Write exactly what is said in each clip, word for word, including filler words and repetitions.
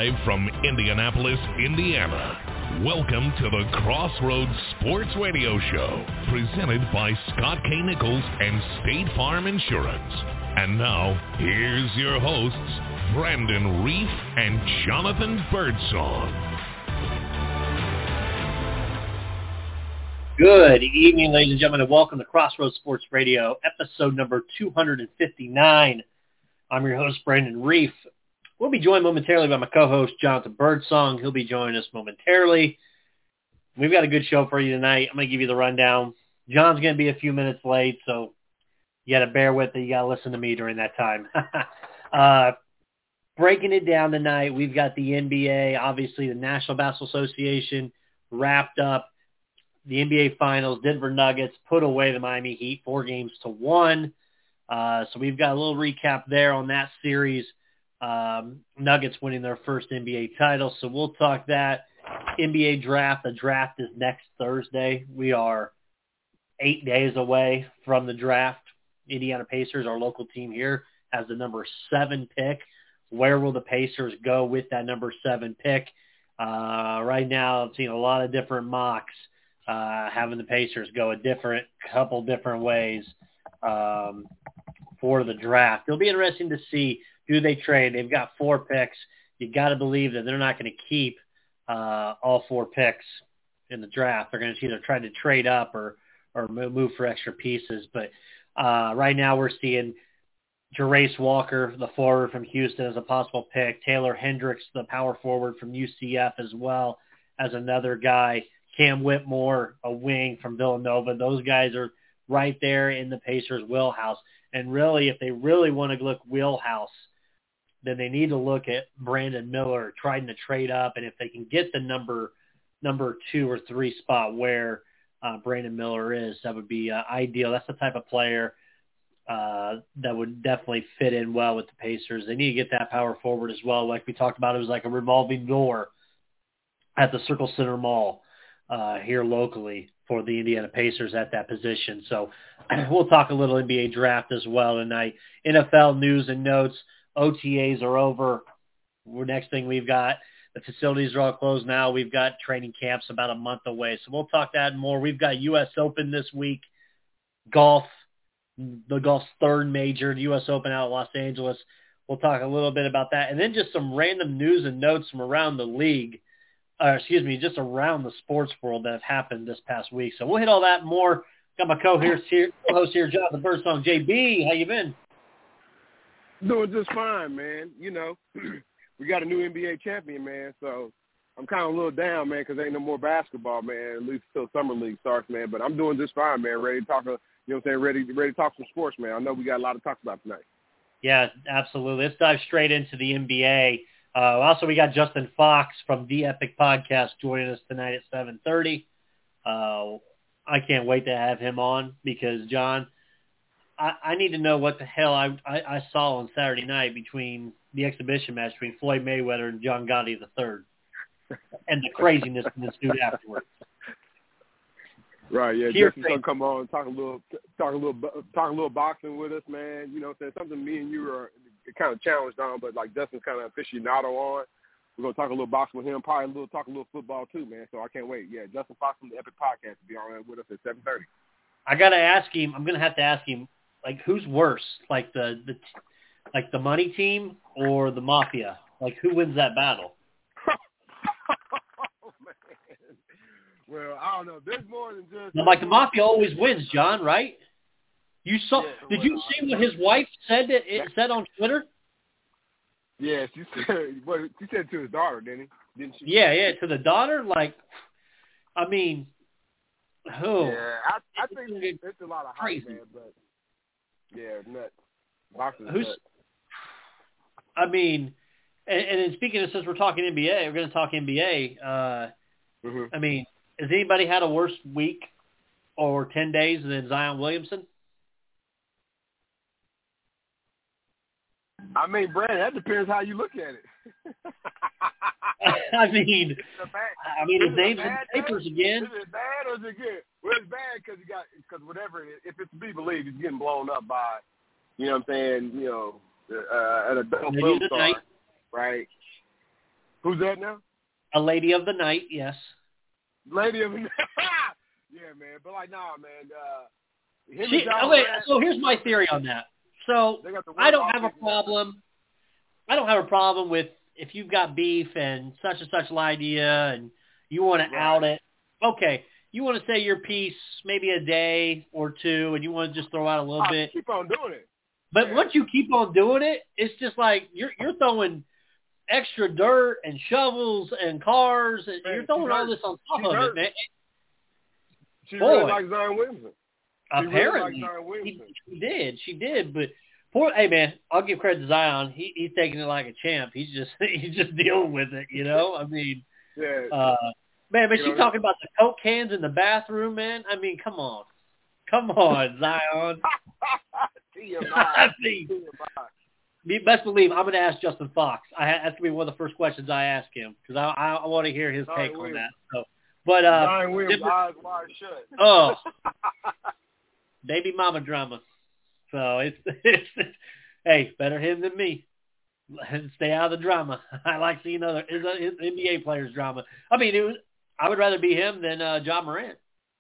Live from Indianapolis, Indiana, welcome to the Crossroads Sports Radio Show, presented by Scott K. Nichols and State Farm Insurance. And now, here's your hosts, Brandon Reef and Jonathan Birdsong. Good evening, ladies and gentlemen, and welcome to Crossroads Sports Radio, episode number two hundred fifty-nine. I'm your host, Brandon Reef. We'll be joined momentarily by my co-host, Jonathan Birdsong. He'll be joining us momentarily. We've got a good show for you tonight. I'm going to give you the rundown. John's going to be a few minutes late, so you got to bear with it. You got to listen to me during that time. uh, breaking it down tonight, we've got the N B A, obviously the National Basketball Association wrapped up. The N B A Finals, Denver Nuggets put away the Miami Heat four games to one. Uh, so we've got a little recap there on that series. Um, Nuggets winning their first N B A title. So we'll talk that. N B A draft. The draft is next Thursday. We are eight days away from the draft. Indiana Pacers, our local team here, has the number seven pick. Where will the Pacers go with that number seven pick? Uh, right now, I've seen a lot of different mocks. Uh, having the Pacers go a different couple different ways um, for the draft. It'll be interesting to see who they trade. They've got four picks. You got to believe that they're not going to keep uh, all four picks in the draft. They're going to either try to trade up or or move for extra pieces. But uh, right now we're seeing Jarace Walker, the forward from Houston, as a possible pick. Taylor Hendricks, the power forward from U C F, as well as another guy. Cam Whitmore, a wing from Villanova. Those guys are right there in the Pacers' wheelhouse. And really, if they really want to look wheelhouse, then they need to look at Brandon Miller trying to trade up. And if they can get the number number two or three spot where uh, Brandon Miller is, that would be uh, ideal. That's the type of player uh, that would definitely fit in well with the Pacers. They need to get that power forward as well. Like we talked about, it was like a revolving door at the Circle Center Mall. Uh, here locally for the Indiana Pacers at that position. So we'll talk a little N B A draft as well tonight. N F L news and notes. O T As are over. Next thing we've got, the facilities are all closed now. We've got training camps about a month away. So we'll talk that and more. We've got U S Open this week. Golf, the golf's third major, the U S Open out of Los Angeles. We'll talk a little bit about that. And then just some random news and notes from around the league. Uh, excuse me, just around the sports world that have happened this past week. So we'll hit all that and more. Got my co-host here, co-host here, Jonathan Birdsong. J B, how you been? Doing just fine, man. You know, we got a new N B A champion, man, so I'm kind of a little down, man, because ain't no more basketball, man, at least till Summer League starts, man. But I'm doing just fine, man, ready to talk, you know what I'm saying, ready, ready to talk some sports, man. I know we got a lot to talk about tonight. Yeah, absolutely. Let's dive straight into the N B A. Uh, also, we got Justin Fox from The Epic Podcast joining us tonight at seven thirty. Uh, I can't wait to have him on because, John, I, I need to know what the hell I, I, I saw on Saturday night between the exhibition match between Floyd Mayweather and John Gotti the third and the craziness in this dude afterwards. Right, yeah. Justin's gonna come on and talk a little, talk a little, talk a little boxing with us, man. You know, what I'm saying, something me and you are kind of challenged on, but like Justin's kind of aficionado on. We're gonna talk a little boxing with him, probably a little talk a little football too, man. So I can't wait. Yeah, Justin Fox from the Epic Podcast to be on with us at seven thirty. I gotta ask him. I'm gonna have to ask him, like, who's worse, like the the like the money team or the mafia? Like, who wins that battle? Oh, man. Well, I don't know. There's more than just. Now, like the mafia always wins, John. Right? You saw? Yeah, did well, you see what his wife said? That it said on Twitter. Yeah, she said. What she said to his daughter, didn't he? Didn't she? Yeah, yeah, to the daughter. Like, I mean, who? Yeah, I, I think it's, it's a lot of hype, man. But yeah, nuts. Boxing Who's? Nuts. I mean, and, and then speaking of, since we're talking N B A, we're going to talk N B A. Uh, mm-hmm. I mean, has anybody had a worse week or ten days than Zion Williamson? I mean, Brad, that depends how you look at it. I mean, I mean, his name's in the papers again. Is it bad or is it good? Well, it's bad because you got because whatever it is, if it's to be believed, he's getting blown up by, you know what I'm saying, you know, uh, an adult film star, right? Who's that now? A lady of the night, yes. Lady of the night. Yeah, man. But, like, nah, man. Uh, him She, and John okay, Morant, so here's my theory on that. So I don't have a problem. I don't have a problem with if you've got beef and such and such idea and you want to right. out it. Okay, you want to say your piece maybe a day or two, and you want to just throw out a little I'll bit. Keep on doing it. But yeah. once you keep on doing it, it's just like you're you're throwing extra dirt and shovels and cars, and man, you're throwing all this on top she's of hurt. it, man. She Boy, really likes Zion Williamson. She apparently, really likes Zion Williamson. She, she did. She did. But poor, hey man, I'll give credit to Zion. He he's taking it like a champ. He's just he's just dealing with it. You know, I mean, yeah. Uh, man, but you she know, talking about the Coke cans in the bathroom, man. I mean, come on, come on, Zion. I mean, you best believe I'm going to ask Justin Fox. I that's going to be one of the first questions I ask him because I, I I want to hear his Zion take Williams. on that. So, but uh, Zion Williams, different, eyes wide shut. Oh, baby mama drama. So it's, it's, it's hey, better him than me. Stay out of the drama. I like seeing other N B A players' drama. I mean, it was, I would rather be him than uh, John Morant.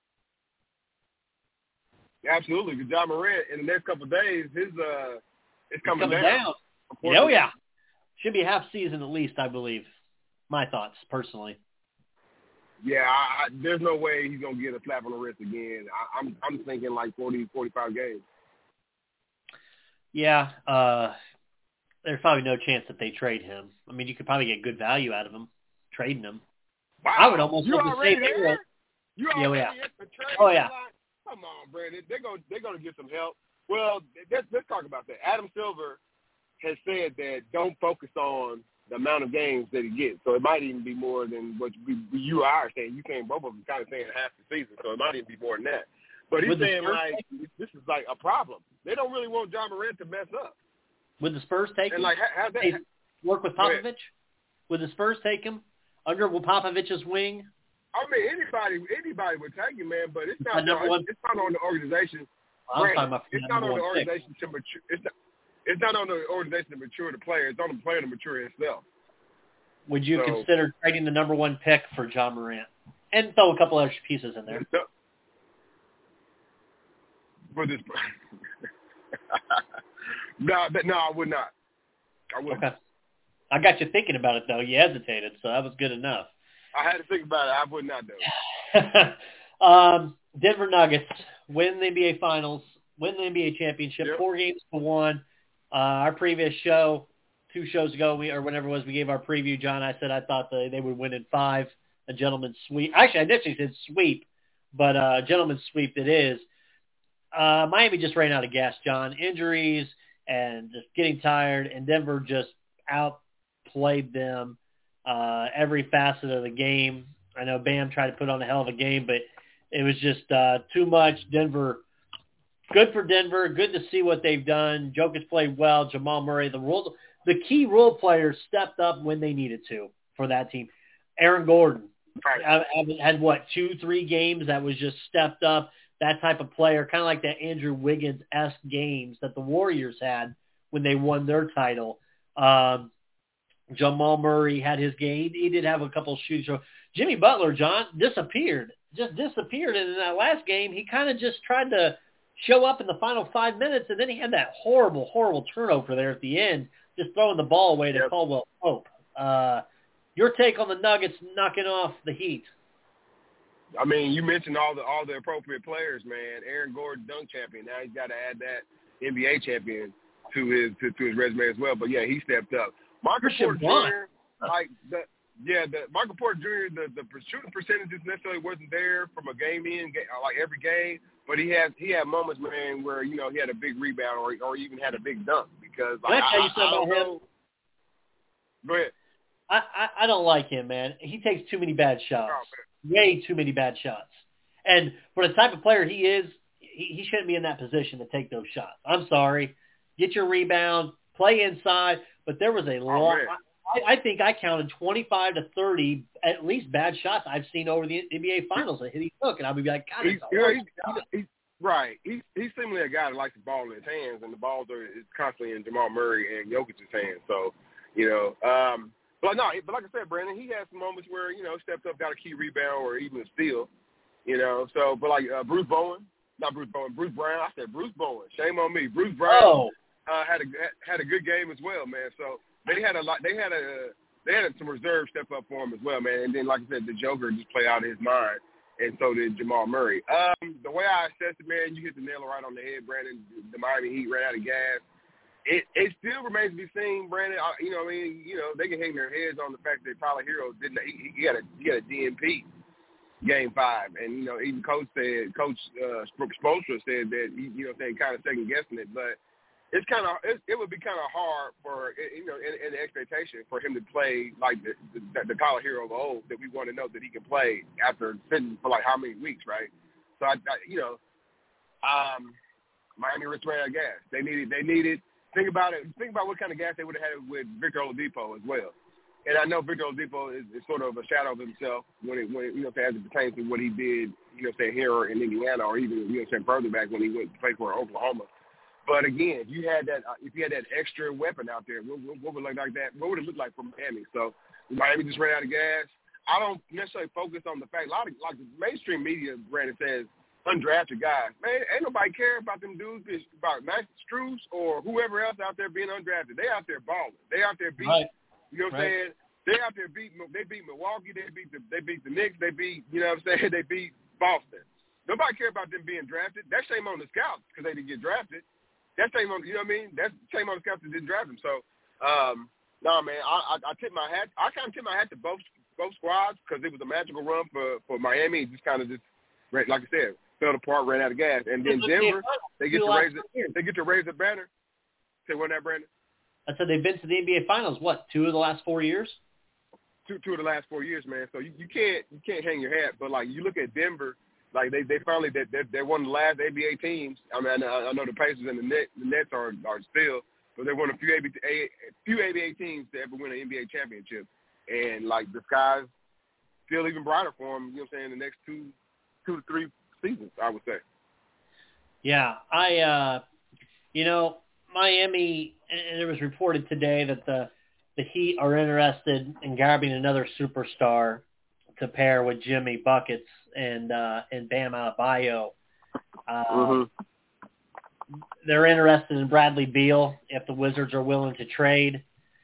Absolutely, because John Morant in the next couple of days, his uh, it's coming, coming down. down. Oh yeah, should be half season at least, I believe. My thoughts, personally. Yeah, I, I, there's no way he's gonna get a slap on the wrist again. I, I'm I'm thinking like forty, forty-five games. Yeah, uh, there's probably no chance that they trade him. I mean, you could probably get good value out of him trading him. Wow. I would almost you love to say there? they You yeah, already yeah. at the trade Oh yeah. line? Come on, Brandon. They're gonna they're gonna get some help. Well, let's let's talk about that. Adam Silver has said that don't focus on the amount of games that he gets. So it might even be more than what we, you or I are saying. You saying both of them kind of saying half the season, so it might even be more than that. But he's With the saying Spurs like take, this is like a problem. They don't really want John Morant to mess up. would the Spurs take And him? like how, how that Hey, work with Go ahead. Popovich? Would the Spurs take him under Popovich's wing? I mean, anybody anybody would take him, man. But it's not number on, one- it's not on the organization. I'm Brandon, talking about it's the not number on the one pick. organization to mature. It's not, it's not on the organization to mature the player. It's on the player to mature himself. Would you So- consider trading the number one pick for John Morant and throw a couple extra pieces in there? For this, no, that, no, I would not. I wouldn't. Okay. I got you thinking about it though. You hesitated, so that was good enough. I had to think about it. I would not do it. um, Denver Nuggets win the N B A Finals, win the N B A championship, Yep. four games to one. Uh, our previous show, two shows ago, we or whenever it was, we gave our preview. John, I said I thought they, they would win in five, a gentleman's sweep. Actually, I initially said sweep, but uh, gentleman's sweep it is. Uh, Miami just ran out of gas, John. Injuries and just getting tired, and Denver just outplayed them uh, every facet of the game. I know Bam tried to put on a hell of a game, but it was just uh, too much. Denver, good for Denver. Good to see what they've done. Jokic played well. Jamal Murray, the role, the key role players stepped up when they needed to for that team. Aaron Gordon Right. had, what, two, three games that was just stepped up. That type of player, kind of like that Andrew Wiggins-esque games that the Warriors had when they won their title. Um, Jamal Murray had his game. He did have a couple of shoots. Jimmy Butler, John, disappeared. Just disappeared. And in that last game, he kind of just tried to show up in the final five minutes, and then he had that horrible, horrible turnover there at the end, just throwing the ball away to Yep. Caldwell Pope. Uh, your take on the Nuggets knocking off the Heat? I mean, you mentioned all the all the appropriate players, man. Aaron Gordon, dunk champion. Now he's got to add that N B A champion to his to, to his resume as well. But yeah, he stepped up. Michael Porter Junior, like the yeah, the Michael Porter Junior, the the shooting percentages necessarily wasn't there from a game in, like every game. But he had he had moments, man, where you know he had a big rebound or or even had a big dunk because like, Can I tell you I, something I don't about him? know. Go ahead. I, I, I don't like him, man. He takes too many bad shots. Oh, Way too many bad shots. And for the type of player he is, he, he shouldn't be in that position to take those shots. I'm sorry. Get your rebound, play inside. But there was a Oh, lot. man. I, I think I counted twenty-five to thirty at least bad shots I've seen over the N B A Finals that he took. And I'll be like, God, He's, that's a you know, horrible he's, shot. he's, he's right. He's he's seemingly a guy that likes the ball in his hands, and the balls are is constantly in Jamal Murray and Jokic's hands. So, you know, um, But no, but like I said, Brandon, he had some moments where you know stepped up, got a key rebound or even a steal. You know, so but like uh, Bruce Bowen, not Bruce Bowen, Bruce Brown. I said Bruce Bowen. Shame on me. Bruce Brown Oh. uh, had a had a good game as well, man. So they had a lot. They had a they had some reserve step up for him as well, man. And then like I said, the Joker just played out of his mind. And so did Jamal Murray. Um, the way I assess it, man, you hit the nail right on the head, Brandon. The Miami Heat ran out of gas. It it still remains to be seen, Brandon. I, you know, I mean, you know, they can hang their heads on the fact that Tyler Hero didn't. He, he got a he got a D N P game five, and you know, even Coach said, Coach uh, Spoelstra said that he, you know, saying kind of second guessing it, but it's kind of it, it would be kind of hard for you know in, in the expectation for him to play like the, the the Tyler Hero of old that we want to know that he can play after sitting for like how many weeks, right? So I, I you know, um, Miami ran out of gas. They needed they needed think about it. Think about what kind of gas they would have had with Victor Oladipo as well. And I know Victor Oladipo is, is sort of a shadow of himself when it when it, you know as it pertains to what he did you know say here in Indiana or even you know say further back when he went to play for Oklahoma. But again, if you had that, uh, if you had that extra weapon out there, what, what, what would it look like that? What would it look like for Miami? So Miami just ran out of gas. I don't necessarily focus on the fact. A lot of like the mainstream media, Brandon says undrafted guys. Man, ain't nobody care about them dudes, about Max Strus or whoever else out there being undrafted. They out there balling. They out there beating. Right. You know what I'm right. saying? They out there beating. They beat Milwaukee. They beat the. They beat the Knicks. They beat. You know what I'm saying? They beat Boston. Nobody care about them being drafted. That's shame on the scouts because they didn't get drafted. That's shame on, you know what I mean? That's shame on the scouts that didn't draft him. So, um, no, man, I, I, I tip my hat. I kind of tip my hat to both both squads because it was a magical run for, for Miami. It just kind of just, like I said, fell apart, ran out of gas. And then Denver, they get to raise it. They get to raise the banner. Say what now, Brandon? I said they've been to the N B A Finals. What, two of the last four years? Two two of the last four years, man. So you, you can't you can't hang your hat. But like you look at Denver. Like they, they finally they they're, they're one of the last N B A teams. I mean, I, I know the Pacers and the Nets, the Nets are are still, but they're one of the few A B A, few N B A teams to ever win an N B A championship. And like the sky's still even brighter for them. You know what I'm saying? The next two two to three seasons, I would say. Yeah, I uh, you know Miami. And it was reported today that the the Heat are interested in grabbing another superstar to pair with Jimmy Buckets and uh, and Bam Adebayo. Uh, mm-hmm. They're interested in Bradley Beal if the Wizards are willing to trade.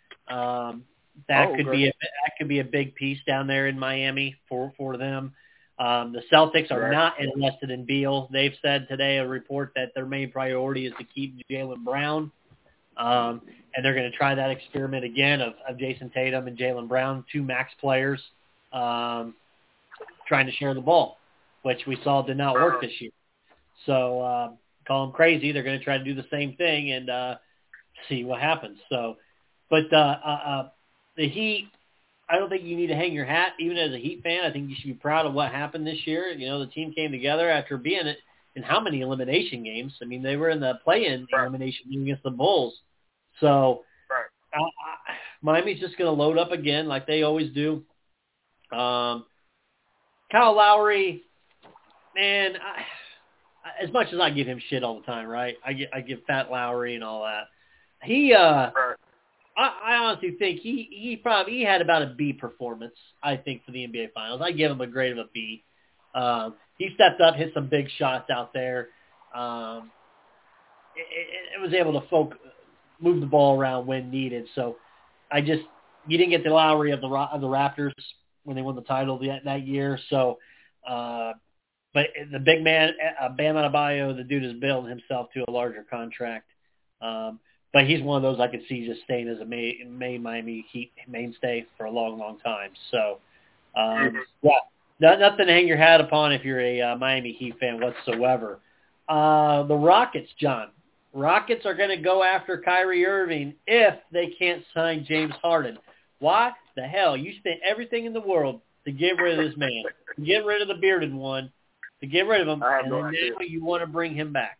Um, that oh, could okay. be a, that could be a big piece down there in Miami for for them. Um, the Celtics are right. not interested in Beal. They've said today a report that their main priority is to keep Jaylen Brown. Um, and they're going to try that experiment again of, of Jason Tatum and Jaylen Brown, two max players, um, trying to share the ball, which we saw did not work this year. So uh, call them crazy. They're going to try to do the same thing and uh, see what happens. So, but uh, uh, uh, the Heat, I don't think you need to hang your hat. Even as a Heat fan, I think you should be proud of what happened this year. You know, the team came together after being in how many elimination games? I mean, they were in the play-in right. elimination game against the Bulls. So right. uh, Miami's just going to load up again like they always do. Um, Kyle Lowry, man, I, as much as I give him shit all the time, right? I, get, I give Fat Lowry and all that. He, uh, right. I, I honestly think he, he probably he had about a B performance, I think, for the N B A Finals. I give him a grade of a B. Um, he stepped up, hit some big shots out there. Um, it, it, it was able to folk, move the ball around when needed. So I just you didn't get the Lowry of the of the Raptors when they won the title that, that year. So, uh, but the big man, uh, Bam Adebayo, the dude has built himself to a larger contract. Um, but he's one of those I could see just staying as a main, main Miami Heat mainstay for a long, long time. So, um, yeah. Not, nothing to hang your hat upon if you're a uh, Miami Heat fan whatsoever. Uh, the Rockets, John. Rockets are going to go after Kyrie Irving if they can't sign James Harden. Why the hell? You spent everything in the world to get rid of this man, to get rid of the bearded one, to get rid of him, and no then idea. now you want to bring him back.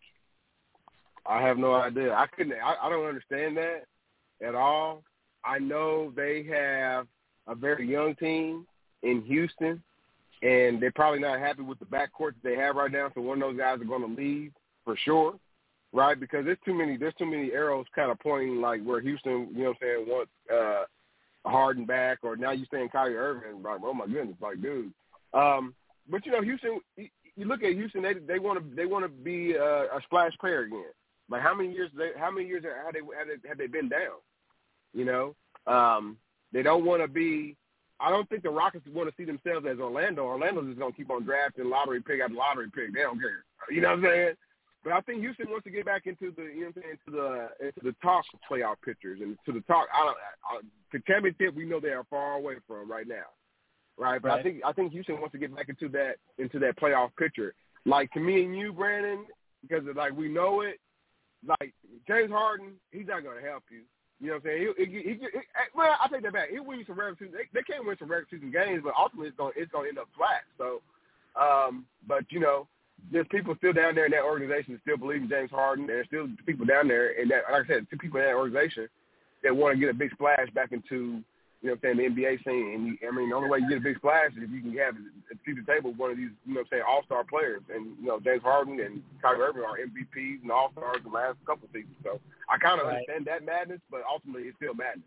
I have no idea. I couldn't. I, I don't understand that at all. I know they have a very young team in Houston. And they're probably not happy with the backcourt that they have right now, so one of those guys are going to leave for sure, right? Because there's too many there's too many arrows kind of pointing like where Houston, you know what I'm saying, wants uh, Harden back, or now you're saying Kyrie Irving. Like, oh my goodness, like dude. Um, but you know, Houston. You look at Houston. They they want to they want to be a, a splash player again. Like how many years they how many years have they have they, have they been down? You know, um, they don't want to be. I don't think the Rockets want to see themselves as Orlando. Orlando's just going to keep on drafting lottery pick after lottery pick. They don't care. You know what I'm saying? But I think Houston wants to get back into the, you know what I'm saying, into the into the talk playoff pictures and to the talk. I don't, I, the championship we know they are far away from right now, right? But right. I think I think Houston wants to get back into that into that playoff picture. Like to me and you, Brandon, because like we know it. Like James Harden, he's not going to help you. You know what I'm saying? He, he, he, he, well, I take that back. He'll win you some regular season. They, they can't win some regular season games, but ultimately it's going it's going to end up flat. So, um, but you know, there's people still down there in that organization that still believe in James Harden. There's still people down there, and that, like I said, two people in that organization that want to get a big splash back into, you know what I'm saying, the N B A scene. And you, I mean, the only way you get a big splash is if you can have a seat at the table with one of these, you know what I'm saying, all-star players. And, you know, James Harden and Kyrie Irving are M V Ps and all-stars the last couple of seasons. So I kind of right. understand that madness, but ultimately it's still madness.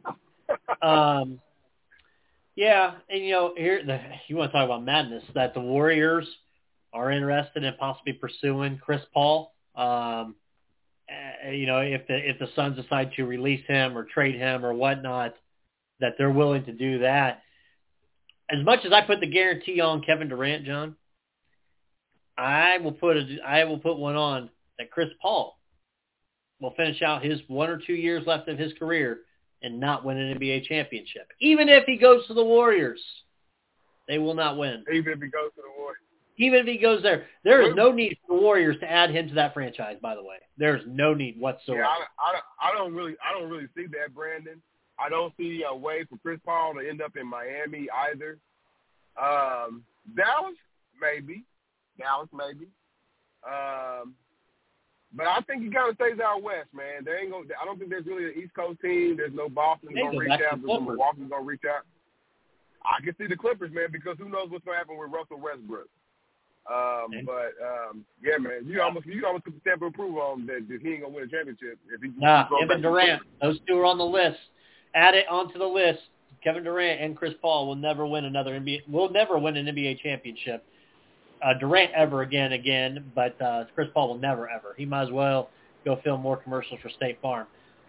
um, yeah, and, you know, here the, you want to talk about madness, that the Warriors are interested in possibly pursuing Chris Paul. Um, uh, you know, if the if the Suns decide to release him or trade him or whatnot, that they're willing to do that. As much as I put the guarantee on Kevin Durant, John, I will put a, I will put one on that Chris Paul will finish out his one or two years left of his career and not win an N B A championship. Even if he goes to the Warriors, they will not win. Even if he goes to the Warriors. Even if he goes there, there is no need for the Warriors to add him to that franchise. By the way, there is no need whatsoever. Yeah, I, I, I don't really, I don't really see that, Brandon. I don't see a way for Chris Paul to end up in Miami either. Um, Dallas, maybe. Dallas, maybe. Um, but I think he kind of stays out west, man. There ain't gonna. I don't think there's really an East Coast team. There's no Boston They gonna go reach back to out. There's no Milwaukee's gonna reach out. I can see the Clippers, man, because who knows what's gonna happen with Russell Westbrook. Um, but um, yeah, man, you almost you almost put the stamp of approval on that, that he ain't gonna win a championship if he. Nah, Kevin Durant. Those two are on the list. Add it onto the list. Kevin Durant and Chris Paul will never win another N B A. Will never win an N B A championship. Uh, Durant ever again, again, but uh, Chris Paul will never ever. He might as well go film more commercials for State Farm.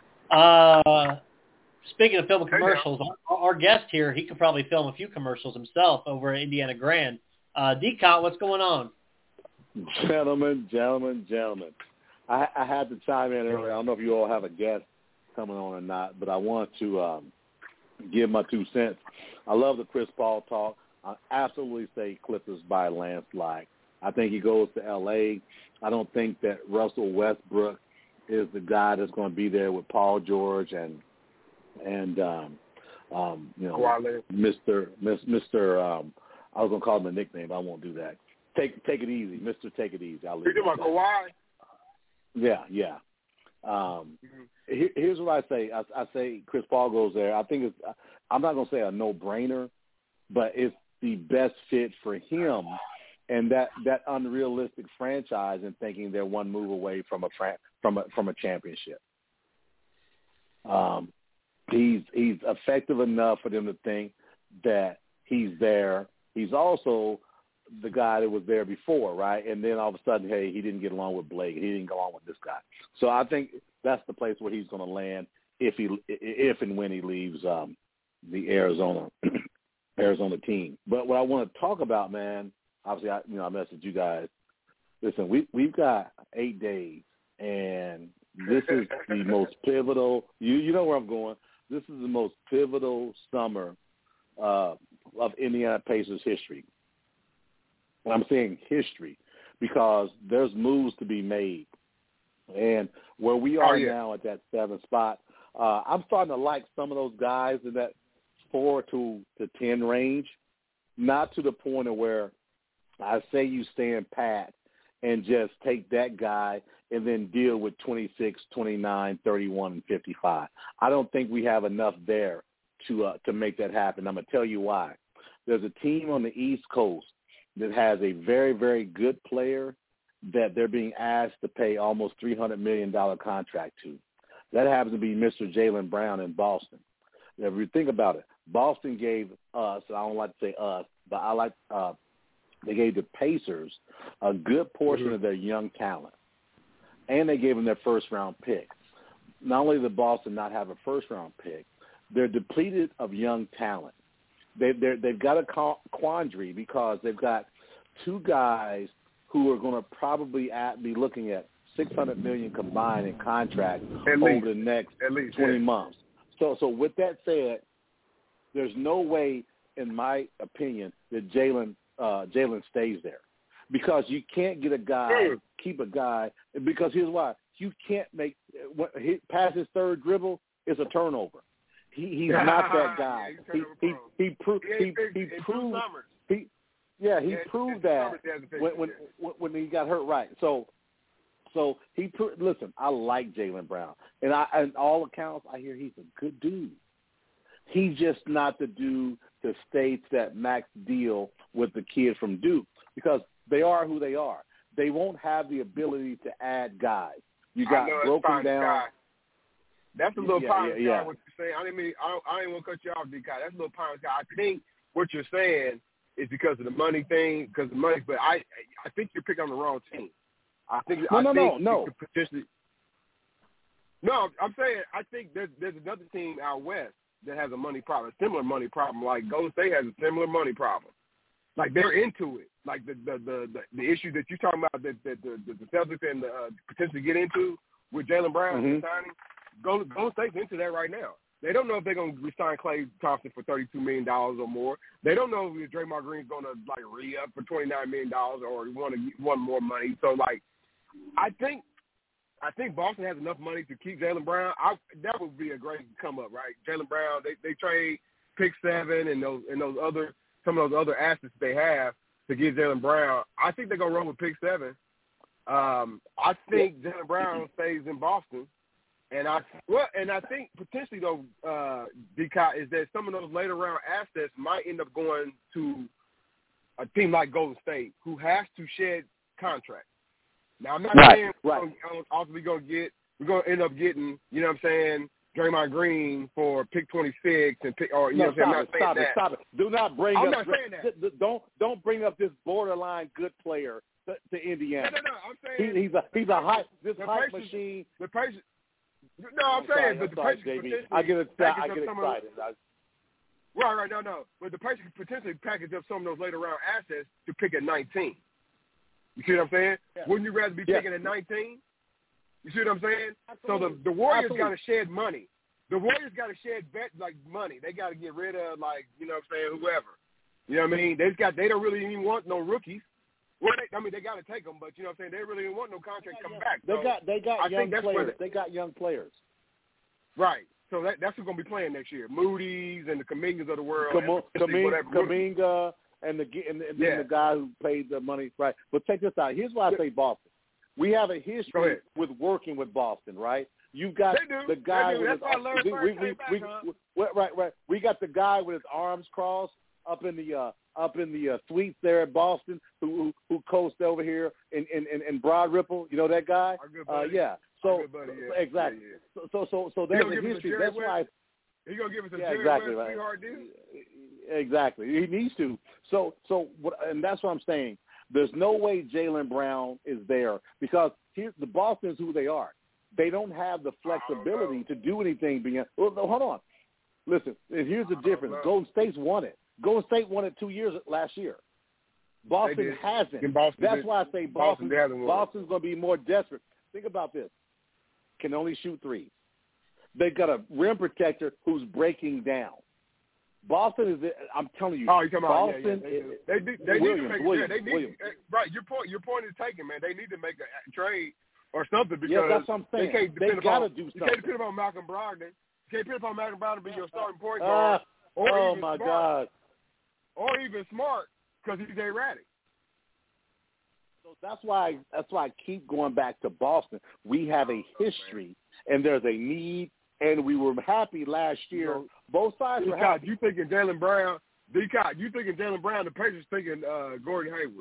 Uh, speaking of filming commercials, our, our guest here, he could probably film a few commercials himself over at Indiana Grand. Uh, D-Cot, what's going on? Gentlemen, gentlemen, gentlemen. I, I had to chime in earlier. I don't know if you all have a guest coming on or not, but I want to um, give my two cents. I love the Chris Paul talk. I absolutely say Clippers by a landslide. I think he goes to L A. I don't think that Russell Westbrook is the guy that's going to be there with Paul George and and um, um, you know Mister Mister Um, I was going to call him a nickname, but I won't do that. Take take it easy, Mister Take It Easy. I'll leave You're talking about Kawhi? Yeah, yeah. Um, here, here's what I say. I, I say Chris Paul goes there. I think it's. I'm not going to say a no-brainer, but it's the best fit for him and that, that unrealistic franchise and thinking they're one move away from a from a from a championship. Um, he's he's effective enough for them to think that he's there. He's also the guy that was there before, right? And then all of a sudden, hey, he didn't get along with Blake. He didn't get along with this guy. So I think that's the place where he's going to land if he, if and when he leaves um, the Arizona Arizona team. But what I want to talk about, man, obviously, I, you know, I messaged you guys. Listen, we we've got eight days, and this is the most pivotal. You you know where I'm going. This is the most pivotal summer uh, of Indiana Pacers history. I'm saying history because there's moves to be made. And where we are oh, yeah. now at that seventh spot, uh, I'm starting to like some of those guys in that four to, to ten range, not to the point of where I say you stand pat and just take that guy and then deal with twenty-six, twenty-nine, thirty-one, and fifty-five. I don't think we have enough there to uh, to make that happen. I'm going to tell you why. There's a team on the East Coast that has a very, very good player that they're being asked to pay almost three hundred million dollars contract to. That happens to be Mister Jaylen Brown in Boston. If you think about it, Boston gave us, I don't like to say us, but I like uh, they gave the Pacers a good portion mm-hmm. of their young talent, and they gave them their first-round pick. Not only did Boston not have a first-round pick, they're depleted of young talent. They, they've got a quandary because they've got two guys who are going to probably at, be looking at six hundred million dollars combined in contract at over least, the next at least, twenty yeah. months. So, so with that said, there's no way, in my opinion, that Jalen uh, Jalen stays there, because you can't get a guy, mm. keep a guy, because here's why: you can't make he, past his third dribble is a turnover. He, he's not that guy. yeah, he he he, pro- he, he, he, he he proved he yeah he yeah, proved that when when when he got hurt. Right. So so he pro- listen. I like Jaylen Brown, and I and all accounts I hear he's a good dude. He's just not the dude that states that max deal with the kid from Duke, because they are who they are. They won't have the ability to add guys. You got broken down. Guy. That's a little yeah, pie in the yeah, sky, yeah. what you're saying. I didn't mean, I don't, I didn't want to cut you off, D K. That's a little pie in the sky. I think what you're saying is because of the money thing, because of the money, but I I think you're picking on the wrong team. I think no, I no, think no, no. potentially. No, I'm saying I think there's there's another team out west that has a money problem, a similar money problem. Like Golden State has a similar money problem. Like they're into it. Like the the the, the, the issue that you're talking about that, that the, the the Celtics and the, uh, potentially get into with Jaylen Brown mm-hmm. signing, Golden, Golden State's into that right now. They don't know if they're going to resign Klay Thompson for thirty-two million dollars or more. They don't know if Draymond Green's going to like re-up for twenty-nine million dollars or want to want more money. So like, I think. I think Boston has enough money to keep Jaylen Brown. I, that would be a great come up, right? Jaylen Brown, they they trade pick seven and those and those other some of those other assets they have to give Jaylen Brown. I think they're gonna run with pick seven. Um, I think yeah. Jaylen Brown stays in Boston, and I well, and I think potentially though, uh, D K, is that some of those later round assets might end up going to a team like Golden State, who has to shed contracts. Now, I'm not right, saying right. we're also we're going to get, we're going to end up getting, you know what I'm saying, Draymond Green for pick twenty-six and pick, or, you no, know what I'm saying? It, stop it, stop it. Do not bring I'm up, not saying that. th- don't, don't bring up this borderline good player to, to Indiana. No, no, no, I'm saying. He, he's a, he's a hype, this hype patience, machine. The patient, no, I'm, I'm saying, sorry, but I'm the sorry, patient J B. potentially. I get, exci- I get excited. I, right, right, no, no. But the patient could potentially package up some of those later round assets to pick at nineteen. You see what I'm saying? Yeah. Wouldn't you rather be yeah. picking at nineteen? You see what I'm saying? Absolutely. So the, the Warriors got to Absolutely. shed money. The Warriors got to shed bet like money. They got to get rid of like, you know what I'm saying, whoever. You know what I mean? They've got they don't really even want no rookies. Well, they, I mean they got to take them, but you know what I'm saying, they really didn't want no contract coming back. They so got they got I young players. They, they got young players. Right. So that, that's who's going to be playing next year. Moody's and the Kamingas of the world. Kam- Kaminga, Kaminga and the and, and yeah. the guy who paid the money. Right. But check this out. Here's why I say Boston. We have a history with working with Boston, right? You've got the guy with his arms, we, we, we, we, we, we, right, right. We got the guy with his arms crossed up in the uh, up in the uh, suites there at Boston, who who, who coached over here in, in, in, in Broad Ripple. You know that guy? Uh, yeah. So buddy, yeah. exactly. Yeah, yeah. So so so there's a history. A That's West? why. He's gonna give us a yeah, Jerry exactly, West right. sweetheart deal. Exactly. He needs to. So so what? And that's what I'm saying. There's no way Jaylen Brown is there because here's the Boston is who they are. They don't have the flexibility to do anything beyond. Well, hold on. Listen, here's the difference. Golden State's won it. Golden State won it two years last year. Boston hasn't. Boston That's did. why I say Boston. Boston Boston's going to be more desperate. Think about this. Can only shoot threes. They've got a rim protector who's breaking down. Boston is. I'm telling you. Oh, you talking about Boston? Yeah, yeah, they, they, they, they Williams, need to make Williams, yeah, they need Williams. right. Your point. Your point is taken, man. They need to make a, a trade or something because yeah, that's what I'm saying. they can't They depend got to upon, do you something. can't depend upon Malcolm Brogdon. You can't depend upon Malcolm Brogdon to be your starting point Uh, guard. or oh even my Smart, God. Or even Smart because he's erratic. So that's why. That's why I keep going back to Boston. We have a history, and there's a need. And we were happy last year. You know, both sides were happy. You thinking Jaylen Brown? D-Cot, you thinking Jaylen Brown? The Pacers thinking uh, Gordon Hayward.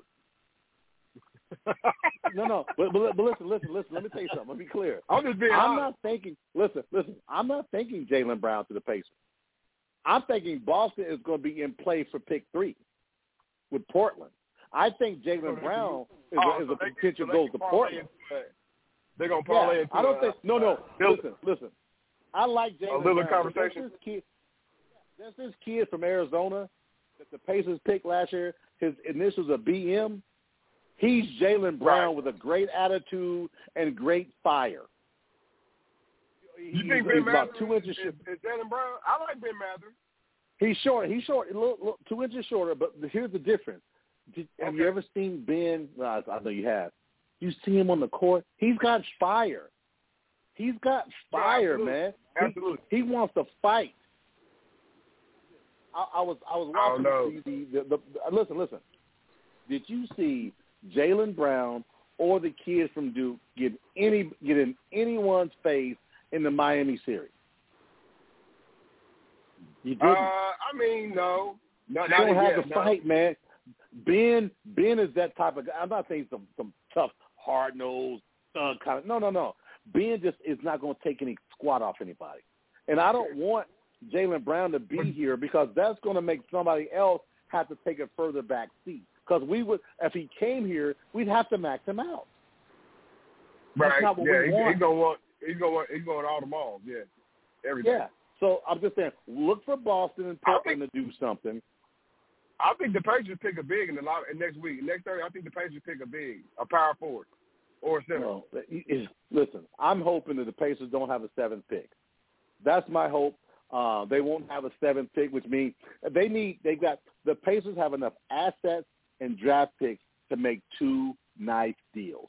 no, no, but, but but listen, listen, listen. Let me tell you something. Let me be clear. I'm just being I'm honest. not thinking. Listen, listen. I'm not thinking Jaylen Brown to the Pacers. I'm thinking Boston is going to be in play for pick three with Portland. I think Jaylen Brown is oh, a, is so a they, potential so goal to Portland. They're going to parlay yeah, into I don't uh, think – no, no. Uh, listen, listen. I like Jaylen Brown. A little Brown. conversation. There's this, kid, there's this kid from Arizona that the Pacers picked last year. His initials are B M. He's Jaylen Brown right. with a great attitude and great fire. You he's, think Ben he's about Mather two inches is, short. is Jaylen Brown? I like Ben Mather. He's short. He's short. A little, little, two inches shorter. But here's the difference. Did, have Okay. you ever seen Ben? Well, I, I know you have. You see him on the court. He's got fire. He's got fire, yeah, man. Absolutely. He, he wants to fight. I, I was I was watching I the, the, the, the listen listen. Did you see Jaylen Brown or the kids from Duke get any get in anyone's face in the Miami series? You didn't. Uh, I mean, no. Not, They not don't have yet, to no. fight, man. Ben Ben is that type of guy. I'm not saying some some tough, hard nosed uh, kind of. No, no, no. Ben just is not going to take any squat off anybody. And I don't want Jaylen Brown to be here because that's going to make somebody else have to take a further back seat. Because we would, if he came here, we'd have to max him out. That's Right. not what yeah, we he, want. he's gonna want. He's gonna want. He's going all the malls. Yeah. Everything. Yeah. So I'm just saying, look for Boston and Portland to do something. I think the Pacers pick a big in the lot in next week. Next Thursday, I think the Pacers pick a big, a power forward, or a center. Well, listen, I'm hoping that the Pacers don't have a seventh pick. That's my hope. Uh, they won't have a seventh pick, which means they need. They got the Pacers have enough assets and draft picks to make two nice deals.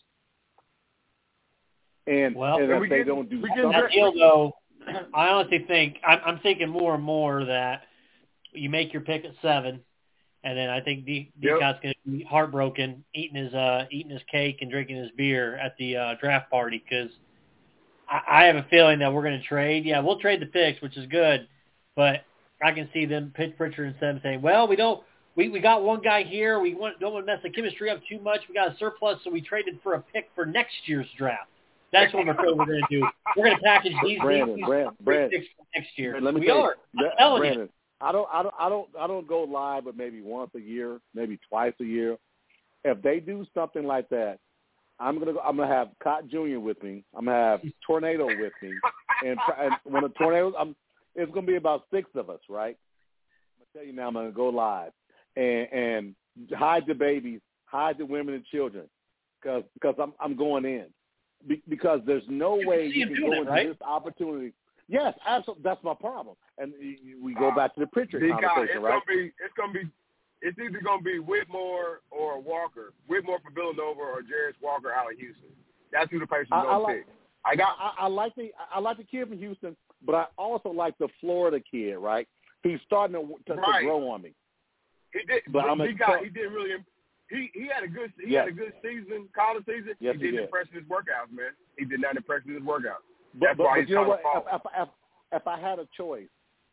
And, Well, and and if we they get- don't do we get something, That deal, though, I honestly think I'm, I'm thinking more and more that you make your pick at seven, and then I think D, D Yep. Scott's going to be heartbroken eating his uh, eating his cake and drinking his beer at the uh, draft party because I, I have a feeling that we're going to trade. Yeah, we'll trade the picks, which is good, but I can see them, Pitch Pritchard and them saying, "Well, we don't, we, we got one guy here. We want, don't want to mess the chemistry up too much. We got a surplus, so we traded for a pick for next year's draft." That's what we're going to do. We're going to package these Brandon, these Brandon, three Brandon, picks for next year. Let me we tell you, are. I'm that- telling Brandon, you. I don't, I don't, I don't, I don't go live, but maybe once a year, maybe twice a year. If they do something like that, I'm gonna, go, I'm gonna have Cott Junior with me. I'm gonna have Tornado with me, and, and when the tornadoes, I'm, it's gonna be about six of us, right? I'm gonna tell you now, I'm gonna go live and and hide the babies, hide the women and children, because because I'm I'm going in. Be, because there's no You way can see you him can doing go it, into right? this opportunity. Yes, absolutely. That's my problem. And we go back to the Pritchard D-Cock, conversation, it's right? Gonna be, it's gonna be. It's either gonna be Whitmore or Walker. Whitmore for Villanova or Jarius Walker out of Houston. That's who the Pacers I, gonna I like, pick. I got. I, I like the I like the kid from Houston, but I also like the Florida kid, right? He's starting to, to, Right. to grow on me. He did. But I'm a- D-Cock, he did really. He he had a good he Yes. had a good season, college season. Yes, he he didn't did. impress in his workouts, man. He did not impress in his workouts. But, That's but, why but he's you know trying what? to fall. If, if, if, if I had a choice,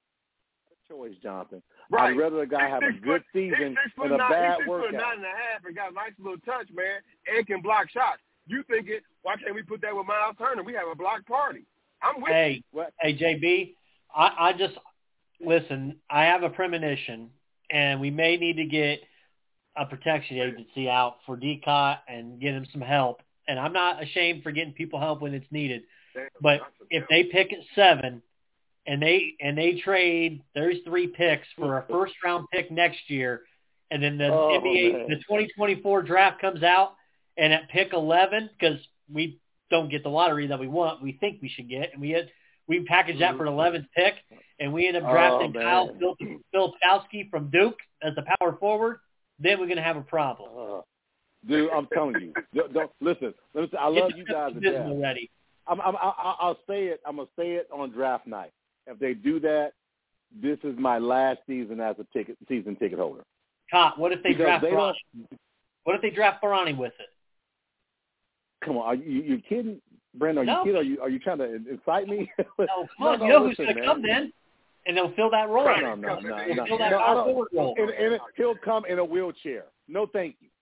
a choice, Jonathan, Right. I'd rather a guy He's have a six good foot- season he's six foot and a nine, bad he's six workout. foot nine and a half and got a nice little touch, man, and can block shots. You thinking, why can't we put that with Miles Turner? We have a block party. I'm with Hey, What? hey, J B, I, I just listen. I have a premonition, and we may need to get a protection agency out for D-Cott and get him some help. And I'm not ashamed for getting people help when it's needed. Damn, But Johnson, if damn. they pick at seven, and they and they trade those three picks for a first round pick next year, and then the Oh, N B A man. the twenty twenty-four draft comes out, and at pick eleven, because we don't get the lottery that we want, we think we should get, and we had we package that for an eleventh pick, and we end up drafting Oh, Kyle man. Phil, Filipowski from Duke as the power forward, then we're going to have a problem. Uh, dude, I'm telling you. Don't, don't listen. Let me say, I love Get you the guys to business death. already. I'm, I'm, I- I'll say it. I'm gonna say it on draft night. If they do that, this is my last season as a ticket season ticket holder. Cott, what if they Because draft they Barani? don't. What if they draft Barani with it? Come on, are you you kidding, Brandon? Are No. you kidding? Are you are you trying to incite me? No, come on, no, you know listen, who's going to man. come then, and they'll fill that role. No, no, no, no, He'll no. fill that no I power don't- forward role. and, and he'll come in a wheelchair. No, thank you.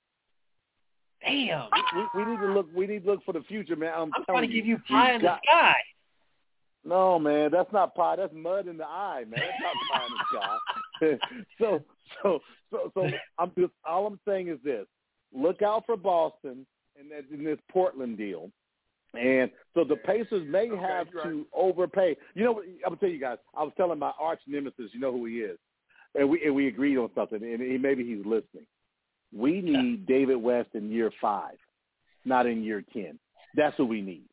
Damn. We, we need to look. We need to look for the future, man. I'm, I'm telling trying to give you we pie in the got- sky. No, man, that's not pie. That's mud in the eye, man. That's not pie in the sky. so, so, so, so, I'm just all I'm saying is this: look out for Boston and that in this Portland deal. And so the Pacers may okay, have right. to overpay. You know, I'm gonna tell you guys. I was telling my arch nemesis, you know who he is, and we and we agreed on something. And he, maybe he's listening. We need David West in year five, not in year ten. That's what we need.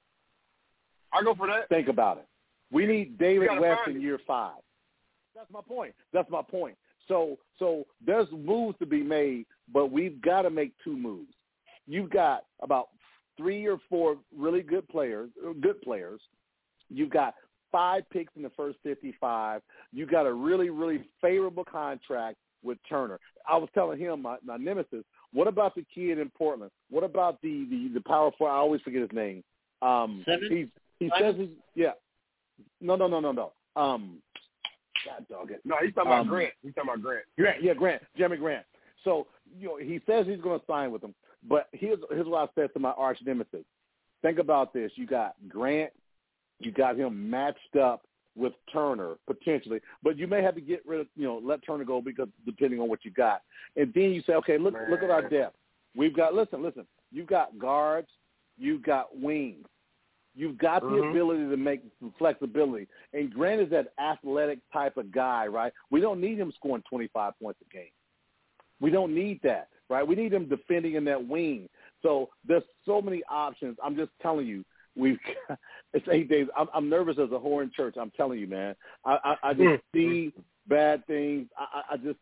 I go for that. Think about it. We need David We West in it. year five. That's my point. That's my point. So, so there's moves to be made, but we've got to make two moves. You've got about three or four really good players, good players. You've got five picks in the first fifty-five. You got a really, really favorable contract with Turner. I was telling him, my, my nemesis, what about the kid in Portland? What about the, the, the power forward? I always forget his name. Um, he's, he says he's, yeah. No, no, no, no, no. Um, God dog it. No, he's talking about um, Grant. He's talking about Grant. Grant, yeah, Grant, Jeremy Grant. So, you know, he says he's going to sign with him. But here's, here's what I said to my arch nemesis. Think about this. You got Grant. You got him matched up with Turner, potentially. But you may have to get rid of, you know, let Turner go because depending on what you got. And then you say, okay, look, Man. look at our depth. We've got, listen, listen, you've got guards. You've got wings. You've got the mm-hmm. ability to make some flexibility. And Grant is that athletic type of guy, right? We don't need him scoring twenty-five points a game. We don't need that, right? We need him defending in that wing. So there's so many options. I'm just telling you, we've got, it's eight days. I'm, I'm nervous as a whore in church. I'm telling you, man. I, I, I just mm-hmm. see bad things. I, I, I just,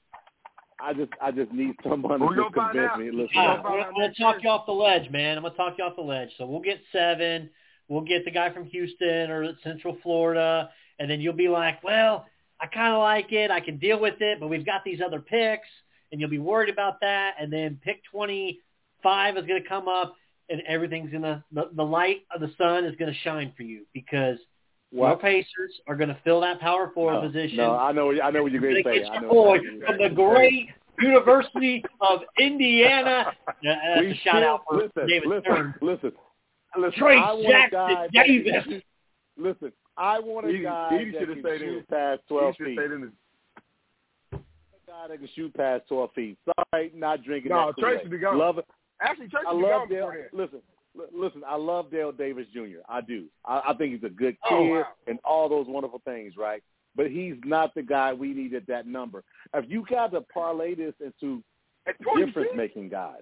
I just, I just need someone to just convince me. Listen, uh, I'm going to talk you off the ledge, man. I'm going to talk you off the ledge. So we'll get seven. We'll get the guy from Houston or Central Florida, and then you'll be like, well, I kind of like it. I can deal with it, but we've got these other picks, and you'll be worried about that. And then pick twenty-five is going to come up, and everything's going to the, – the light of the sun is going to shine for you because what? your Pacers are going to fill that power forward no, position. No, I know, I know what you're going to say. I know boy from the great University of Indiana. That's we a shout-out for listen, David listen, Stern. Listen, listen. Trace I want Jackson a guy Davis. That, listen, I want a He, guy he that should can have stayed shoot in. past twelve he feet. In a guy that can shoot past twelve feet. Sorry, not drinking no, that Trace Kool-Aid. should be gone. Love it. Actually, Trace I should be love gone Dale. before then. Listen, l- listen. I love Dale Davis Junior I do. I, I think he's a good kid Oh, wow. and all those wonderful things, right? But he's not the guy we need at that number. If you got to parlay this into difference-making guys.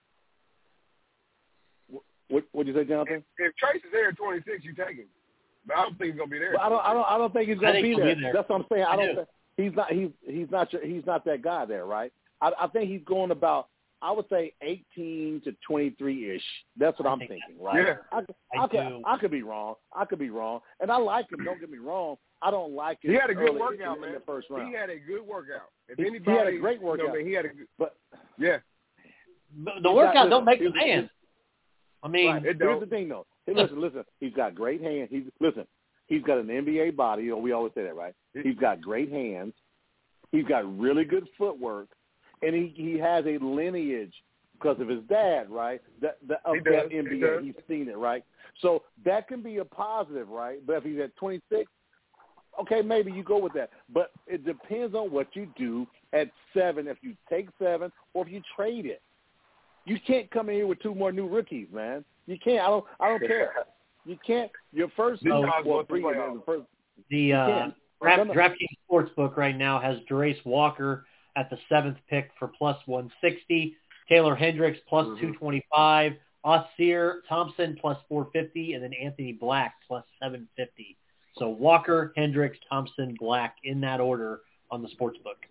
What would you say, Jonathan? If, if Trace is there at twenty-six, you take him. But I don't think he's gonna be there. Well, I don't. I don't. I don't think he's gonna think be, he'll there. be there. That's what I'm saying. I, I don't. do. Think, he's not. He's. He's not. your- He's not that guy there, right? I, I think he's going about. I would say eighteen to twenty-three ish. That's what I I'm think thinking, that's- right? yeah. I, I, I could. do. I could be wrong. I could be wrong. And I like him. Don't get me wrong. I don't like him. He had a good early workout, in, man. in the first round. He had a good workout. If He- he anybody, had a great workout. You know, he had a good. But Yeah. But the He's workout got- don't make the listen, here's- man. I mean, right. it Here's don't. the thing, though. Hey, listen, listen. He's got great hands. He's listen. He's got an N B A body. You know, we always say that, right? He's got great hands. He's got really good footwork, and he he has a lineage because of his dad, right? That, that of He does. that N B A, He does. he's seen it, right? So that can be a positive, right? But if he's at twenty-six, okay, maybe you go with that. But it depends on what you do at seven. If you take seven, or if you trade it, you can't come in here with two more new rookies, man. You can't. I don't. I don't care. You can't. Your first. This well, guy's well, wants to three, play the off. first. the uh, can't. Draft, No, no. DraftKings Sportsbook right now has Jerace Walker at the seventh pick for plus one sixty, Taylor Hendricks plus Mhm. two twenty-five, Osir Thompson plus four fifty, and then Anthony Black plus seven fifty. So Walker, Hendricks, Thompson, Black in that order on the Sportsbook.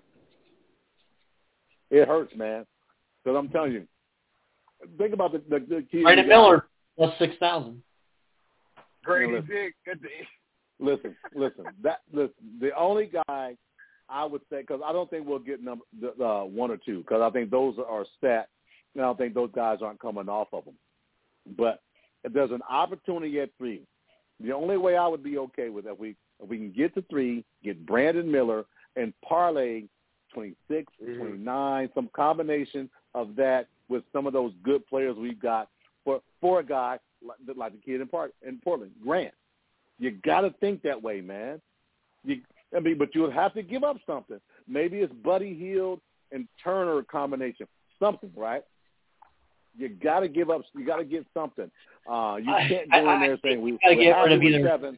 It hurts, man. Because I'm telling you, think about the the, the kid. Brandon Miller plus six thousand. Grady listen. Dick at the Listen, listen. That listen. The only guy I would say, because I don't think we'll get number the, uh, one or two, because I think those are set, and I don't think those guys aren't coming off of them. But if there's an opportunity at three, the only way I would be okay with it, if we if we can get to three, get Brandon Miller, and parlay twenty-six, Mhm. twenty-nine, some combination of that with some of those good players we've got for for a guy like, like the kid in, part, in Portland, Grant. You got to think that way, man. You, I mean, but you'll have to give up something. Maybe it's Buddy Hield and Turner combination, something, right? You got to give up. You got to get something. Uh, you can't go I, in there I saying we got to get rid of either. Seven.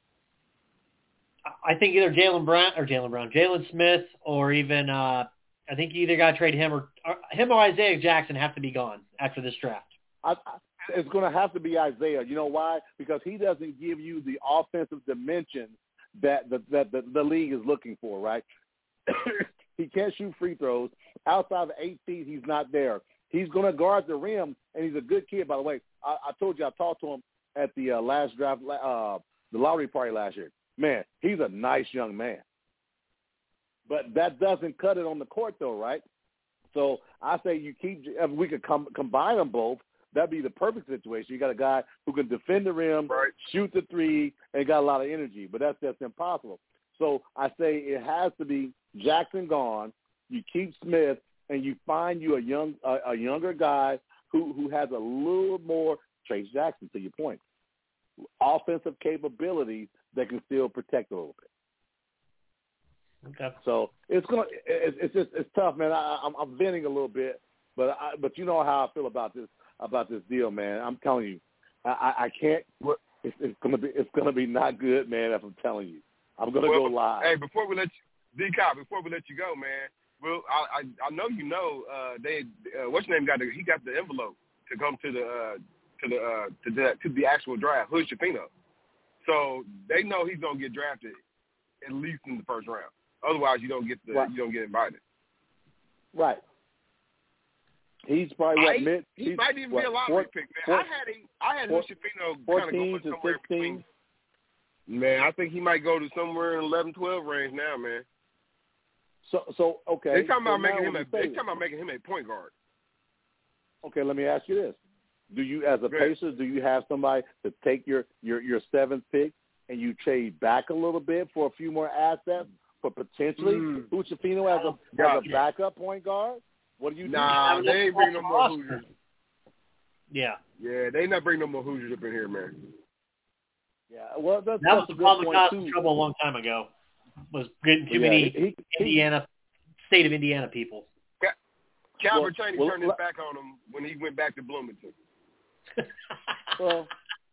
I think either Jaylen Brown or Jaylen Brown, Jalen Smith, or even uh, I think you either got to trade him or, or him or Isaiah Jackson have to be gone after this draft. I, I, it's going to have to be Isaiah. You know why? Because he doesn't give you the offensive dimension that the, that the, the league is looking for, right? He can't shoot free throws. Outside of eight feet, he's not there. He's going to guard the rim, and he's a good kid, by the way. I, I told you I talked to him at the uh, last draft, uh, the lottery party last year. Man, he's a nice young man. But that doesn't cut it on the court, though, right? So I say you keep – if we could com- combine them both, that'd be the perfect situation. You got a guy who can defend the rim, right, shoot the three, and got a lot of energy. But that's just impossible. So I say it has to be Jackson gone. You keep Smith, and you find you a young a, a younger guy who, who has a little more – Trace Jackson, to your point, offensive capabilities that can still protect a little bit. Okay. So it's gonna. It's, it's just it's tough, man. I, I'm, I'm venting a little bit, but I, but you know how I feel about this about this deal, man. I'm telling you, I, I can't. It's, it's gonna be it's gonna be not good, man. If I'm telling you, I'm gonna well, go live. Hey, before we let you, D-Cop, before we let you go, man. Well, I I, I know you know uh, they uh, what's your name got the he got the envelope to come to the uh, to the uh, to the to the actual draft. Hood Schifino. So they know he's gonna get drafted at least in the first round. Otherwise, you don't get the right. you don't get invited. Right. He's probably what I, mid. He might even what, be a lottery four, pick, man. Four, I had him. I had Hood Schifino kind of going somewhere between. Man, I think he might go to somewhere in eleven, twelve range now, man. So, so okay. They talking about so making him a. They talking about making him a point guard. Okay, let me ask you this: do you, as a Pacers, do you have somebody to take your, your, your seventh pick and you trade back a little bit for a few more assets for potentially mm. Schifino as a as a backup point guard? What do you nah, do? Nah, they ain't bring no more Hoosiers. Yeah. Yeah, they not bring no more Hoosiers up in here, man. Yeah, well, that's, that that's was the problem that caused trouble a long time ago. Was getting too well, yeah, many he, he, Indiana, state of Indiana people. Calvert Chaney well, turned well, his back on him when he went back to Bloomington. well,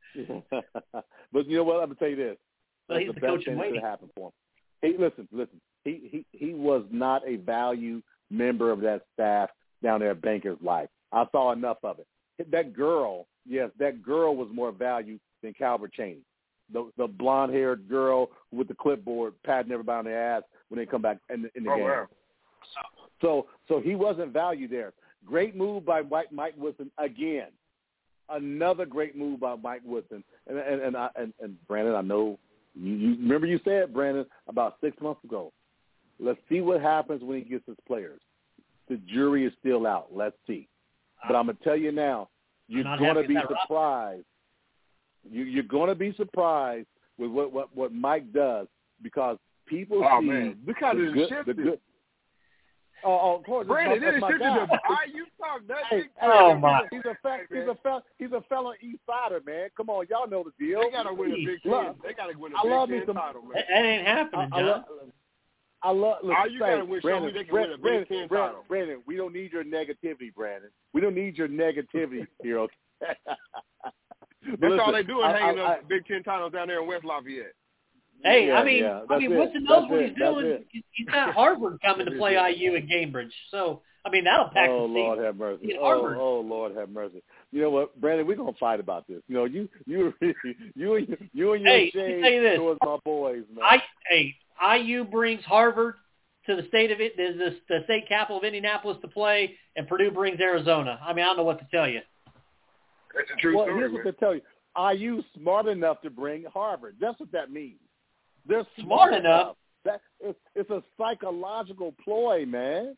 but you know what? I'm gonna tell you this. Well, That's he's the, the best coach thing in that waiting. could happen for him. Hey, listen, listen. He he he was not a value member of that staff down there at Bankers Life. I saw enough of it. That girl, yes, that girl was more value than Calvert Chaney. The the blonde-haired girl with the clipboard patting everybody on their ass when they come back in the, in the oh, game. Wow. So so he wasn't valued there. Great move by Mike Woodson again. Another great move by Mike Woodson. And and and, I, and, and Brandon, I know you, you remember you said, Brandon, about six months ago. Let's see what happens when he gets his players. The jury is still out. Let's see. But I'm gonna tell you now, you're going to be surprised. You, you're going to be surprised with what, what, what Mike does because people oh, see man. Because the, good, the good. Oh, oh, of course, Brandon, that's it my is guy. you talk that hey, big oh my! He's a fe- he's a fe- he's a fellow East Sider, man. Come on, y'all know the deal. They gotta win a Big Ten. Love, they gotta win a I Big love Ten me some, title, man. That ain't happening, I, John. I love. I love. Listen, All you gotta win, Brandon, show me they can Brandon, win a Big Brandon, Ten Brandon, title. Brandon, we don't need your negativity, Brandon. We don't need your negativity here. Okay? That's listen, all they do is I, hanging I, up Big Ten titles down there in West Lafayette. Hey, yeah, I mean, yeah, I mean, it. Woodson knows that's what it. he's doing. He's not Harvard coming to play I U at Cambridge, so I mean that'll pack oh, the seat. Lord have mercy. Oh, Harvard. oh, Lord have mercy. You know what, Brandon? We're gonna fight about this. You know, you, you, you, and you and your hey, shade towards my boys, man. I, hey, I U brings Harvard to the state of it, the, the, the state capital of Indianapolis to play, and Purdue brings Arizona. I mean, I don't know what to tell you. That's a true well, story, here's man. what they tell you: I U smart enough to bring Harvard. That's what that means. They're smart, smart enough. enough. That it's, it's a psychological ploy, man.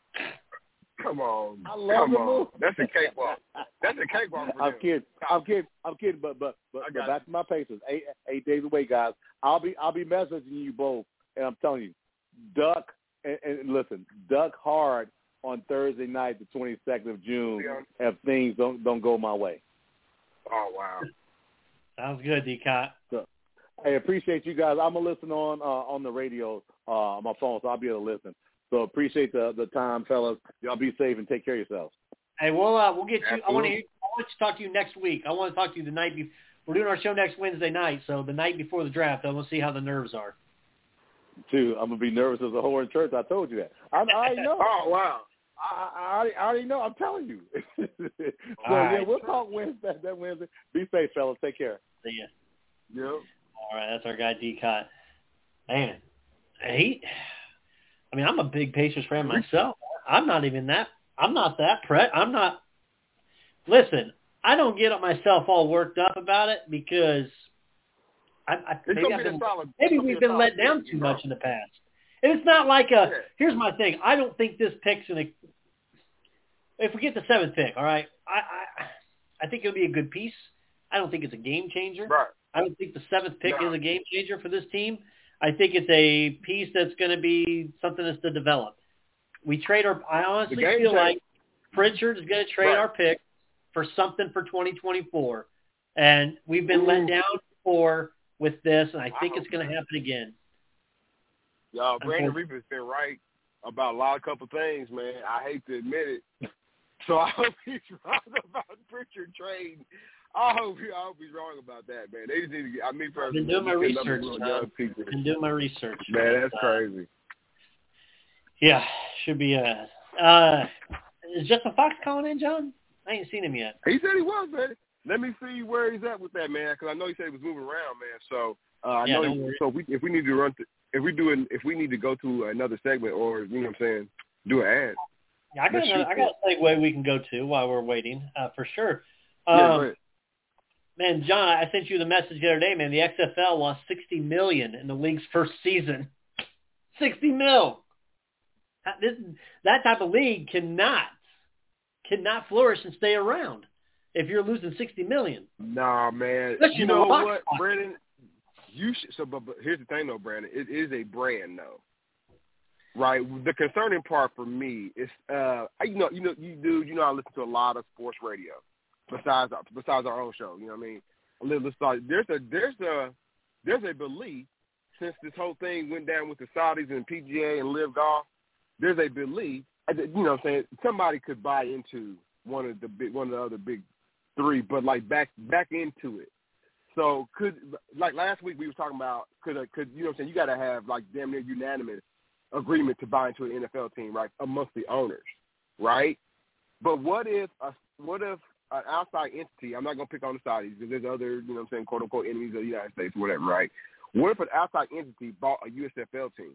Come on, I love come the on. move. That's a cakewalk. That's a cakewalk for I'm them. kidding. I'm kidding. I'm kidding. But but but, but back to my Pacers. Eight eight days away, guys. I'll be I'll be messaging you both, and I'm telling you, duck and, and listen, duck hard on Thursday night, the twenty-second of June, if things don't don't go my way. Oh wow. Sounds good, D-Cot. So, Hey, appreciate you guys. I'm gonna listen on uh, on the radio uh, on my phone, so I'll be able to listen. So appreciate the the time, fellas. Y'all be safe and take care of yourselves. Hey, we'll uh, we'll get you. Absolutely. I want to hear. I want to talk to you next week. I want to talk to you the night before. We're doing our show next Wednesday night, so the night before the draft, I want to see how the nerves are. Too, I'm gonna be nervous as a whore in church. I told you that. I, I already know. Oh, wow. I, I, I already know. I'm telling you. so right. yeah, we'll talk Wednesday. That Wednesday. Be safe, fellas. Take care. See ya. Yep. All right, that's our guy D-Cott. Man, he. I mean, I'm a big Pacers fan myself. I'm not even that. I'm not that pre. I'm not. Listen, I don't get myself all worked up about it because I, I maybe, I've been, maybe we've been let down too much in the past. And it's not like a. Here's my thing. I don't think this pick's gonna. If we get the seventh pick, all right, I I, I think it'll be a good piece. I don't think it's a game changer. Right. I don't think the seventh pick No. is a game changer for this team. I think it's a piece that's going to be something that's to develop. We trade our. I honestly feel changer. like Pritchard is going to trade Right. our pick for something for twenty twenty-four, and we've been Ooh. let down before with this, and I think I it's going to happen again. Y'all, Brandon Reaper has been right about a lot of couple things, man. I hate to admit it. So I hope he's wrong about Pritchard trading. I hope, he, I hope he's wrong about that, man. They just need to get, I mean, I've been doing my research. I've been doing my research. Man, that's uh, crazy. Yeah, should be a. Uh, is Justin Fox calling in, John? I ain't seen him yet. He said he was, man. Let me see where he's at with that, man, because I know he said he was moving around, man. So uh, I Yeah, know. don't He, worry. so we, if we need to run, th- if we do, an, if we need to go to another segment, or you know what I'm saying, do an ad. Yeah, I got Let's another, shoot I got a segue we can go to while we're waiting, uh, for sure. Um, Yeah, go ahead. Man, John, I sent you the message the other day, man. The X F L lost sixty million dollars in the league's first season. sixty mil. This, that type of league cannot, cannot flourish and stay around if you're losing sixty million dollars. Nah, man. Listen, you know the Fox what, Fox. Brandon? You should, so, but, but here's the thing, though, Brandon. It is a brand, though. Right. The concerning part for me is, uh, you know, you know, you do, you know, I listen to a lot of sports radio besides besides our own show. You know what I mean? A little start. There's a there's a there's a belief since this whole thing went down with the Saudis and P G A and Live Golf. There's a belief, you know, what I'm saying somebody could buy into one of the big one of the other big three, but like back back into it. So could like last week we were talking about could could you know what I'm saying you got to have like damn near unanimous agreement to buy into an N F L team, right, amongst the owners, right? But what if a, what if an outside entity, I'm not going to pick on the Saudis because there's other, you know what I'm saying, quote-unquote enemies of the United States or whatever, right? What if an outside entity bought a U S F L team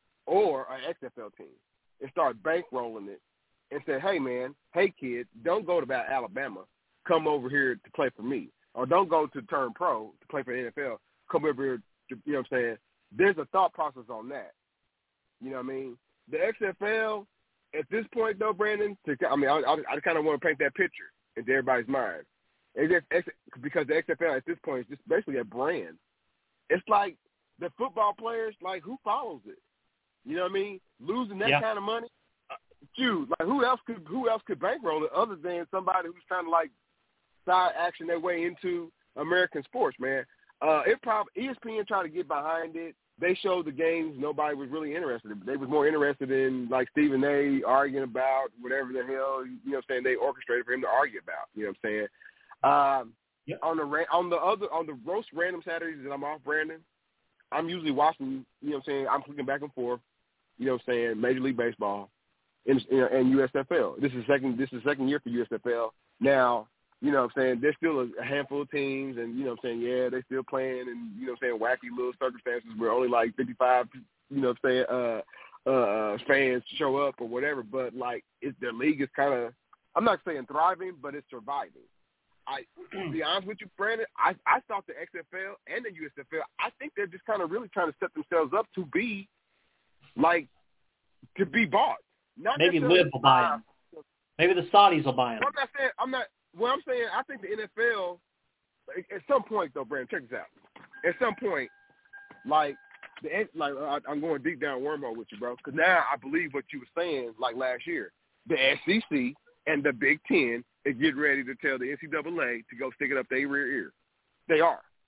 or an X F L team and started bankrolling it and said, hey, man, hey, kid, don't go to Alabama. Come over here to play for me. Or don't go to turn pro to play for the N F L. Come over here, to, you know what I'm saying? There's a thought process on that. You know what I mean? The X F L, at this point, though, Brandon, to, I mean, I, I, I kind of want to paint that picture into everybody's mind. It's just, because the X F L at this point is just basically a brand. It's like the football players, like, who follows it? You know what I mean? Losing that yeah. kind of money, uh, dude, like, who else could who else could bankroll it other than somebody who's trying to, like, side action their way into American sports, man? Uh, it probably E S P N tried to get behind it. They showed the games. Nobody was really interested in. They was more interested in, like, Stephen A. arguing about whatever the hell, you know what I'm saying, they orchestrated for him to argue about. You know what I'm saying? Um, yep. On the on the other on the roast random Saturdays that I'm off, Brandon, I'm usually watching, you know what I'm saying, I'm clicking back and forth, you know what I'm saying, Major League Baseball and, and U S F L. This is second this is second year for U S F L. Now, you know what I'm saying, there's still a handful of teams and, you know what I'm saying, yeah, they're still playing and, you know what I'm saying, wacky little circumstances where only like fifty-five, you know what I'm saying, uh, uh, fans show up or whatever. But, like, it, the league is kind of, I'm not saying thriving, but it's surviving. I, to be honest with you, Brandon, I, I thought the X F L and the U S F L, I think they're just kind of really trying to set themselves up to be, like, to be bought. Not Maybe Liv will buy them. Maybe the Saudis will buy them. I'm not saying, I'm not, well, I'm saying I think the N F L, at some point, though, Brandon, check this out. At some point, like, the like I, I'm going deep down wormhole with you, bro, because now I believe what you were saying, like, last year. The S E C and the Big Ten is getting ready to tell the N C double A to go stick it up their rear ear. They are.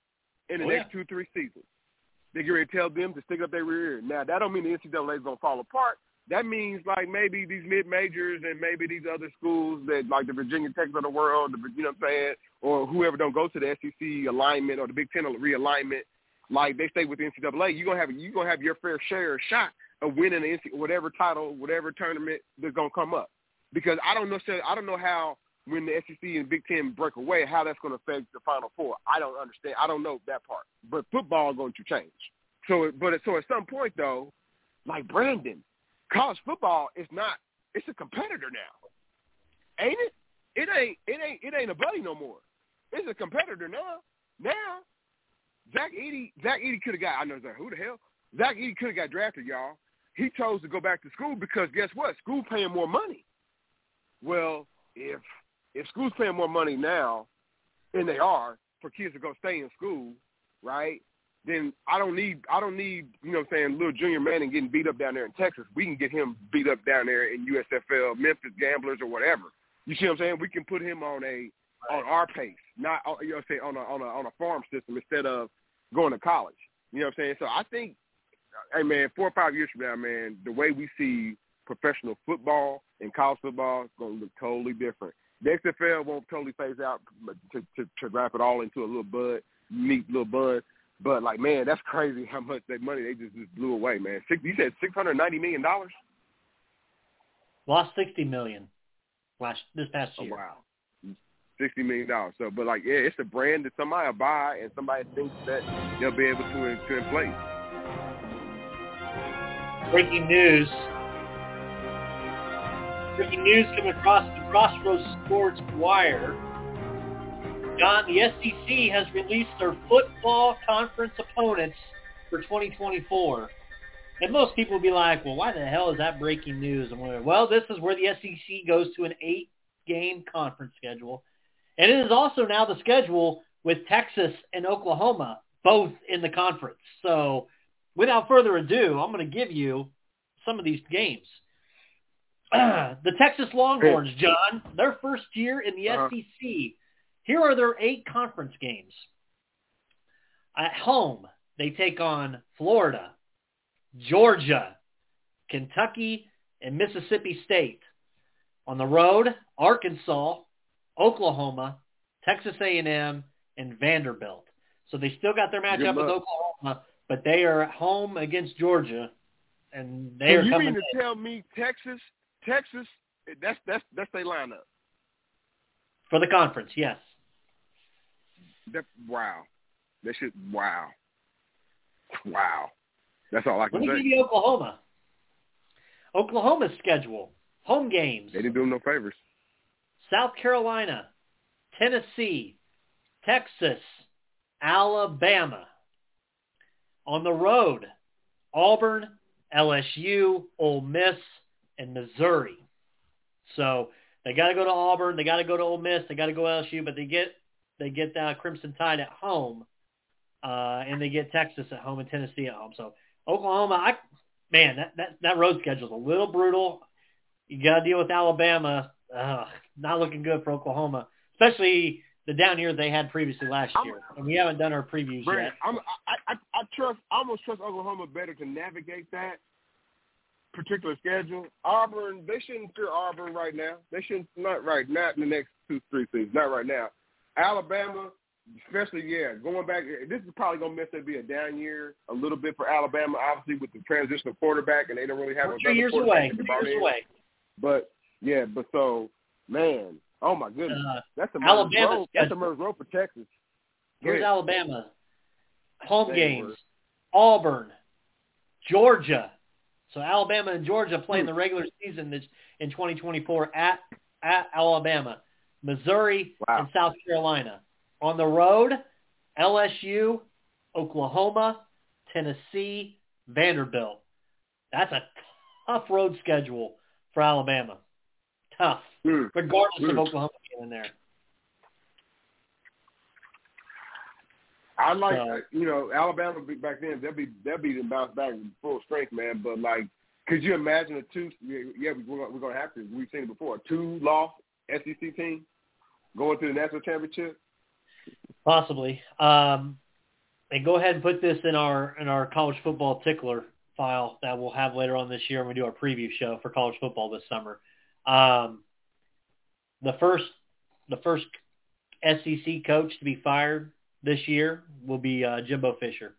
in the oh, next yeah. two, three seasons. They get ready to tell them to stick up their rear end. Now, that don't mean the N C double A is going to fall apart. That means, like, maybe these mid-majors and maybe these other schools that, like, the Virginia Techs of the world, the, you know what I'm saying, or whoever don't go to the S E C alignment or the Big Ten realignment, like, they stay with the N C double A, you're going to have you're gonna have your fair share or shot of winning the N C double A, whatever title, whatever tournament that's going to come up. Because I don't know, I don't know how when the S E C and Big Ten break away, how that's going to affect the Final Four. I don't understand. I don't know that part. But football is going to change. So, but so at some point, though, like Brandon, college football is not – it's a competitor now. Ain't it? It ain't it ain't it ain't a buddy no more. It's a competitor now. Now, Zach Edey Zach Edey could have got – I know Zach, who the hell? Zach Edey could have got drafted, y'all. He chose to go back to school because guess what? School paying more money. Well, if if school's paying more money now, and they are, for kids to go stay in school, right, then I don't need, I don't need, you know what I'm saying, little Junior Manning getting beat up down there in Texas. We can get him beat up down there in U S F L, Memphis Gamblers or whatever. You see what I'm saying? We can put him on a on our pace, not, you know what I'm saying, on a, on a, on a farm system instead of going to college. You know what I'm saying? So I think, hey, man, four or five years from now, man, the way we see professional football and college football is going to look totally different. The X F L won't totally phase out to, to, to wrap it all into a little bud, neat little bud. But, like, man, that's crazy how much that money they just, just blew away, man. Six, you said six hundred ninety million dollars? Lost sixty million dollars last this past year. Oh, wow. sixty million dollars. So, but, like, yeah, it's a brand that somebody will buy and somebody thinks that they'll be able to, to inflate. Breaking news. Breaking news coming across the Crossroads Sports Wire. John, the S E C has released their football conference opponents for twenty twenty-four. And most people will be like, well, why the hell is that breaking news? And we're, well, this is where the S E C goes to an eight-game conference schedule. And it is also now the schedule with Texas and Oklahoma both in the conference. So without further ado, I'm going to give you some of these games. Uh, the Texas Longhorns, John, their first year in the uh-huh. S E C. Here are their eight conference games. At home, they take on Florida, Georgia, Kentucky, and Mississippi State. On the road, Arkansas, Oklahoma, Texas A and M, and Vanderbilt. So they still got their matchup with Oklahoma, but they are at home against Georgia, and they so are you coming mean to in. tell me Texas, Texas, that's that's that's their lineup for the conference? Yes. That, wow, they should. Wow, wow. That's all I can say. Let me say. give you Oklahoma. Oklahoma's schedule: home games. They didn't do them no favors. South Carolina, Tennessee, Texas, Alabama. On the road, Auburn, L S U, Ole Miss, and Missouri. So they got to go to Auburn, they got to go to Ole Miss, they got to go to L S U, but they get they get uh, Crimson Tide at home, uh, and they get Texas at home and Tennessee at home. So Oklahoma, I man, that that, that road schedule is a little brutal. You got to deal with Alabama. Uh, not looking good for Oklahoma, especially the down year they had previously last year. I'm, and we haven't done our previews Brent, yet. I'm, I, I, I trust, I almost trust Oklahoma better to navigate that particular schedule. Auburn, they shouldn't fear Auburn right now. They shouldn't, not right, not in the next two, three seasons, not right now. Alabama, especially, yeah, going back, this is probably going to mess up be a down year a little bit for Alabama, obviously with the transition of quarterback, and they don't really have Two years away, two years in. away. But, yeah, but so, man, oh, my goodness. Uh, that's a Alabama's Merge road. That's a schedule. Merge road for Texas. Here's yeah. Alabama. Home Same games, word. Auburn, Georgia. So Alabama and Georgia playing the regular season this, in twenty twenty-four at, at Alabama. Missouri wow. and South Carolina. On the road, L S U, Oklahoma, Tennessee, Vanderbilt. That's a tough road schedule for Alabama. Tough, mm. regardless mm. of Oklahoma being in there. I like, so, you know, Alabama back then, they'll be they'll be in bounce back in full strength, man. But, like, could you imagine a two – yeah, we're, we're going to have to. We've seen it before. A two-loss S E C team going to the national championship? Possibly. Um, And go ahead and put this in our in our college football tickler file that we'll have later on this year when we do our preview show for college football this summer. Um, the first the first S E C coach to be fired this year will be uh, Jimbo Fisher.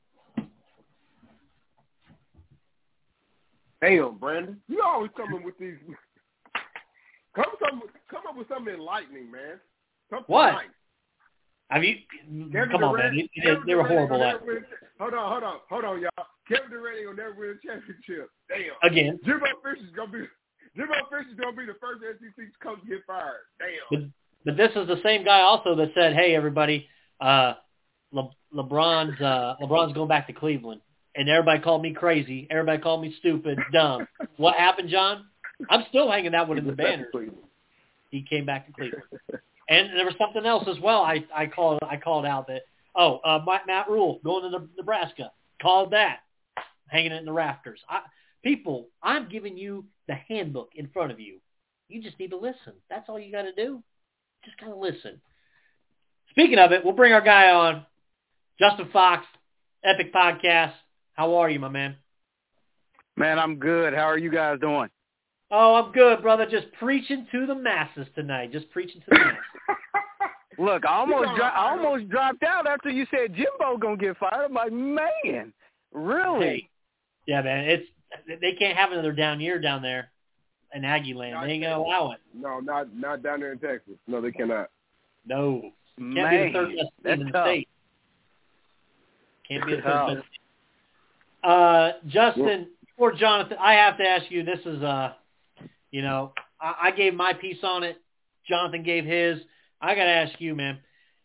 Damn, Brandon, you always coming with these. Come, come, come up with something enlightening, man. Something What? Nice. Have you? Kevin Come on, Durant, man. They, they were horrible last year. Hold on, hold on, hold on, y'all. Kevin Durant will never win a championship. Damn. Again. Jimbo Fisher's gonna be Jimbo Fisher's gonna be the first S E C coach to get fired. Damn. But, but this is the same guy also that said, "Hey, everybody, uh, Le, LeBron's uh, LeBron's going back to Cleveland," and everybody called me crazy. Everybody called me stupid, dumb. What happened, John? I'm still hanging that one in the banners. He came back to Cleveland. And there was something else as well. I, I called I called out that, oh, uh, Matt Rule going to Nebraska. Called that. Hanging it in the rafters. I, people, I'm giving you the handbook in front of you. You just need to listen. That's all you got to do. Just kind of listen. Speaking of it, we'll bring our guy on, Justin Fox, Epic Podcast. How are you, my man? Man, I'm good. How are you guys doing? Oh, I'm good, brother. Just preaching to the masses tonight. Just preaching to the masses. Look, I almost dro- I almost dropped out after you said Jimbo gonna get fired. I'm like, man, really? Hey, yeah, man. It's they can't have another down year down there in Aggie land. They ain't gonna allow it. No, not not down there in Texas. No, they cannot. No, can't man, be the third best team in the tough. state. Can't be the third best team. Uh, Justin, before Jonathan, I have to ask you. This is uh. You know, I, I gave my piece on it. Jonathan gave his. I got to ask you, man.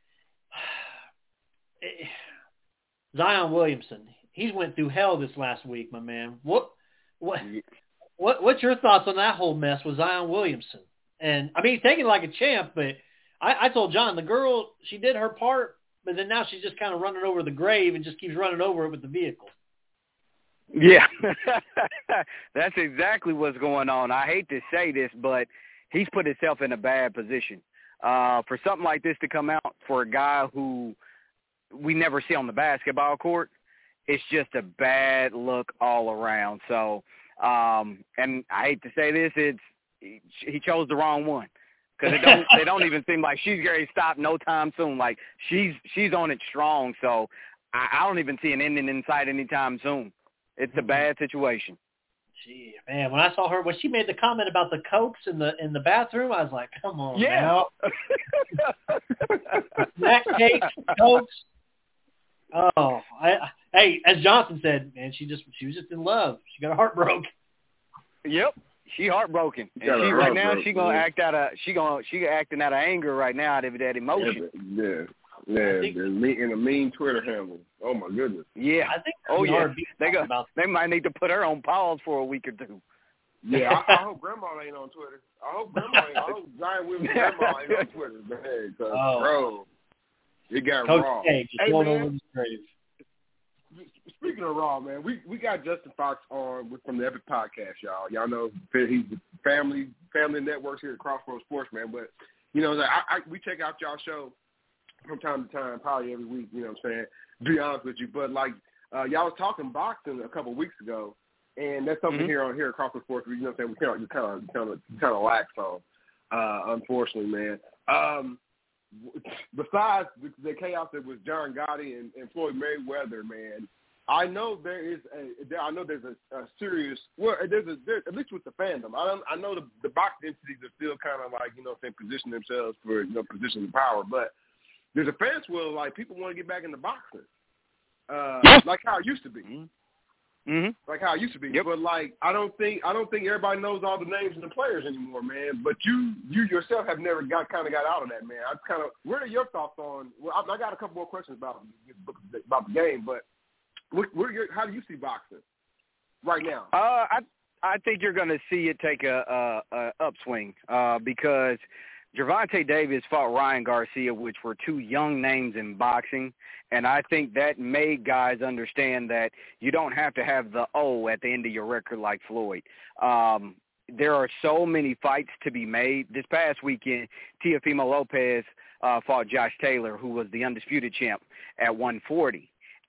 Zion Williamson, he's went through hell this last week, my man. What, what, what, what's your thoughts on that whole mess with Zion Williamson? And I mean, he's taking it like a champ, but I, I told John, the girl, she did her part, but then now she's just kind of running over the grave and just keeps running over it with the vehicle. Yeah, that's exactly what's going on. I hate to say this, but he's put himself in a bad position. Uh, for something like this to come out for a guy who we never see on the basketball court, it's just a bad look all around. So, um, and I hate to say this, it's he chose the wrong one because it don't, they don't even seem like she's going to stop no time soon. Like she's she's on it strong. So I, I don't even see an ending in sight anytime soon. It's a bad situation. Gee, man, when I saw her, when she made the comment about the Cokes in the in the bathroom, I was like, come on, yeah. now. Snack cakes, Cokes. Oh, I, hey, as Johnson said, man, she just she was just in love. She got her heart broke. Yep, she heartbeaten, and Got she her right heart now broke, she gonna man. act out of she gonna she acting out of anger right now out of that emotion. Yeah, yeah, think- yeah. In a mean Twitter handle. Oh my goodness. Yeah. I think Oh yeah. R and B They go. about They might need to put her on pause for a week or two. Yeah, I, I hope Grandma ain't on Twitter. I hope Grandma ain't. I hope Zion Williams' Grandma ain't on Twitter, man. Cause Oh. bro, it got Coach raw. K just Hey, going man. over the grave. Speaking of raw, man, we, we got Justin Fox on with, from the Epic Podcast, y'all. Y'all know he's the family family networks here at Crossroads Sports, man. But you know, like, I, I, we check out y'all show from time to time, probably every week. You know what I'm saying? To be honest with you, but like uh, y'all was talking boxing a couple of weeks ago, and that's something Mm-hmm. here on here at Crossroads Sports. You know what I'm saying? We kind of you kind of kind of kind of lax on, uh, unfortunately, man. Um, besides the, the chaos that was John Gotti and, and Floyd Mayweather, man. I know there is a. There, I know there's a, a serious. Well, there's a. There, at least with the fandom, I don't. I know the, the boxing entities are still kind of like you know, saying position themselves for you know, position of power. But there's a fan swell like people want to get back into boxing, uh, like how it used to be. Mm-hmm. Like how it used to be. Yep. But like I don't think I don't think everybody knows all the names of the players anymore, man. But you you yourself have never got kind of got out of that, man. I kind of. What are your thoughts on? Well, I, I got a couple more questions about about the game, but. What, what are your, how do you see boxing right now? Uh, I I think you're going to see it take a, a, a upswing uh, because Gervonta Davis fought Ryan Garcia, which were two young names in boxing, and I think that made guys understand that you don't have to have the O at the end of your record like Floyd. Um, there are so many fights to be made. This past weekend, Teofimo Lopez uh, fought Josh Taylor, who was the undisputed champ at one forty.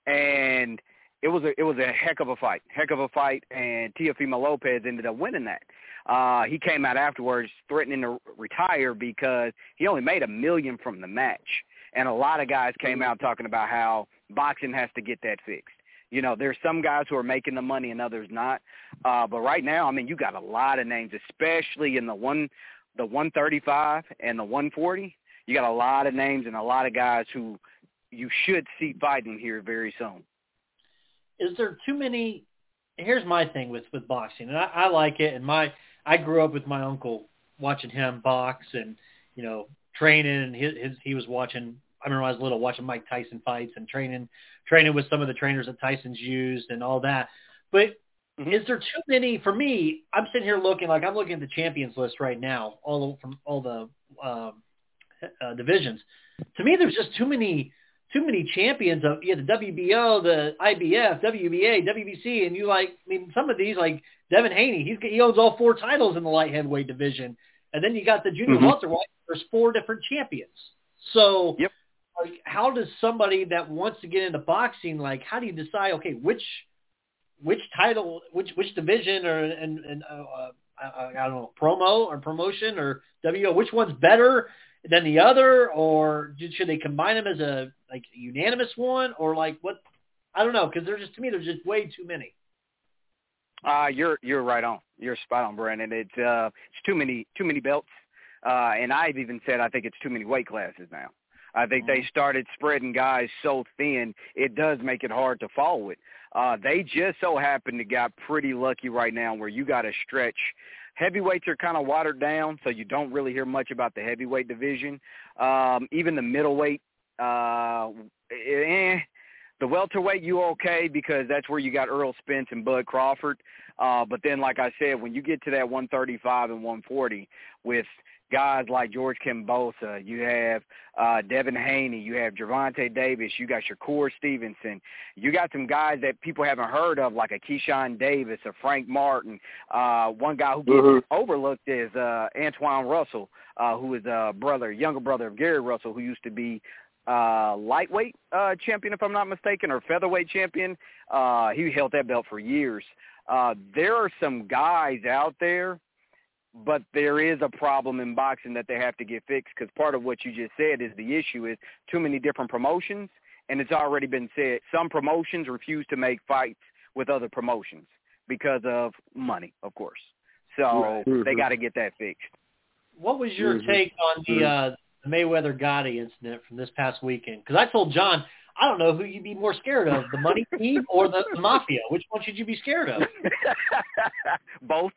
and it was a it was a heck of a fight, heck of a fight, and Teofimo Lopez ended up winning that. Uh, he came out afterwards threatening to retire because he only made a million from the match. And a lot of guys came out talking about how boxing has to get that fixed. You know, there's some guys who are making the money and others not. Uh, but right now, I mean, you got a lot of names, especially in the one, the one thirty-five and the one forty. You got a lot of names and a lot of guys who you should see fighting here very soon. Is there too many? Here's my thing with, with boxing, and I, I like it. And my I grew up with my uncle watching him box, and you know, training. And his, his he was watching. I remember when I was little watching Mike Tyson fights and training, training with some of the trainers that Tyson's used and all that. But mm-hmm. is there too many? For me, I'm sitting here looking like I'm looking at the champions list right now, all from all the um, uh, divisions. To me, there's just too many. Too many champions of yeah, the W B O, the I B F, W B A, W B C, and you like, I mean, some of these like Devin Haney, he's he owns all four titles in the light heavyweight division, and then you got the junior mm-hmm. welterweight. There's four different champions. So, yep. like, how does somebody that wants to get into boxing, like, how do you decide? Okay, which which title, which which division, or and and uh, uh, I, I don't know, promo or promotion or W O, which one's better than the other, or should they combine them as a like a unanimous one, or like what? I don't know, because there's just to me there's just way too many. Uh you're you're right on. You're spot on, Brandon. It's uh it's too many too many belts, uh, and I've even said I think it's too many weight classes now. I think mm-hmm. they started spreading guys so thin it does make it hard to follow it. Uh, they just so happen to got pretty lucky right now where you got to stretch. Heavyweights are kind of watered down, so you don't really hear much about the heavyweight division. Um, even the middleweight, uh, eh, the welterweight, you okay because that's where you got Earl Spence and Bud Crawford. Uh, but then, like I said, when you get to that one thirty-five and one forty with guys like George Kambosos, you have uh, Devin Haney, you have Gervonta Davis, you got Shakur Stevenson, you got some guys that people haven't heard of like a Keyshawn Davis, a Frank Martin. Uh, one guy who gets mm-hmm. overlooked is uh, Antoine Russell, uh, who is a brother, younger brother of Gary Russell, who used to be uh, lightweight uh, champion, if I'm not mistaken, or featherweight champion. Uh, he held that belt for years. Uh, there are some guys out there, but there is a problem in boxing that they have to get fixed because part of what you just said is the issue is too many different promotions, and it's already been said. Some promotions refuse to make fights with other promotions because of money, of course. So mm-hmm. they got to get that fixed. What was your mm-hmm. take on the, uh, the Mayweather-Gotti incident from this past weekend? Because I told John, I don't know who you'd be more scared of, the money team or the, the mafia. Which one should you be scared of? Both.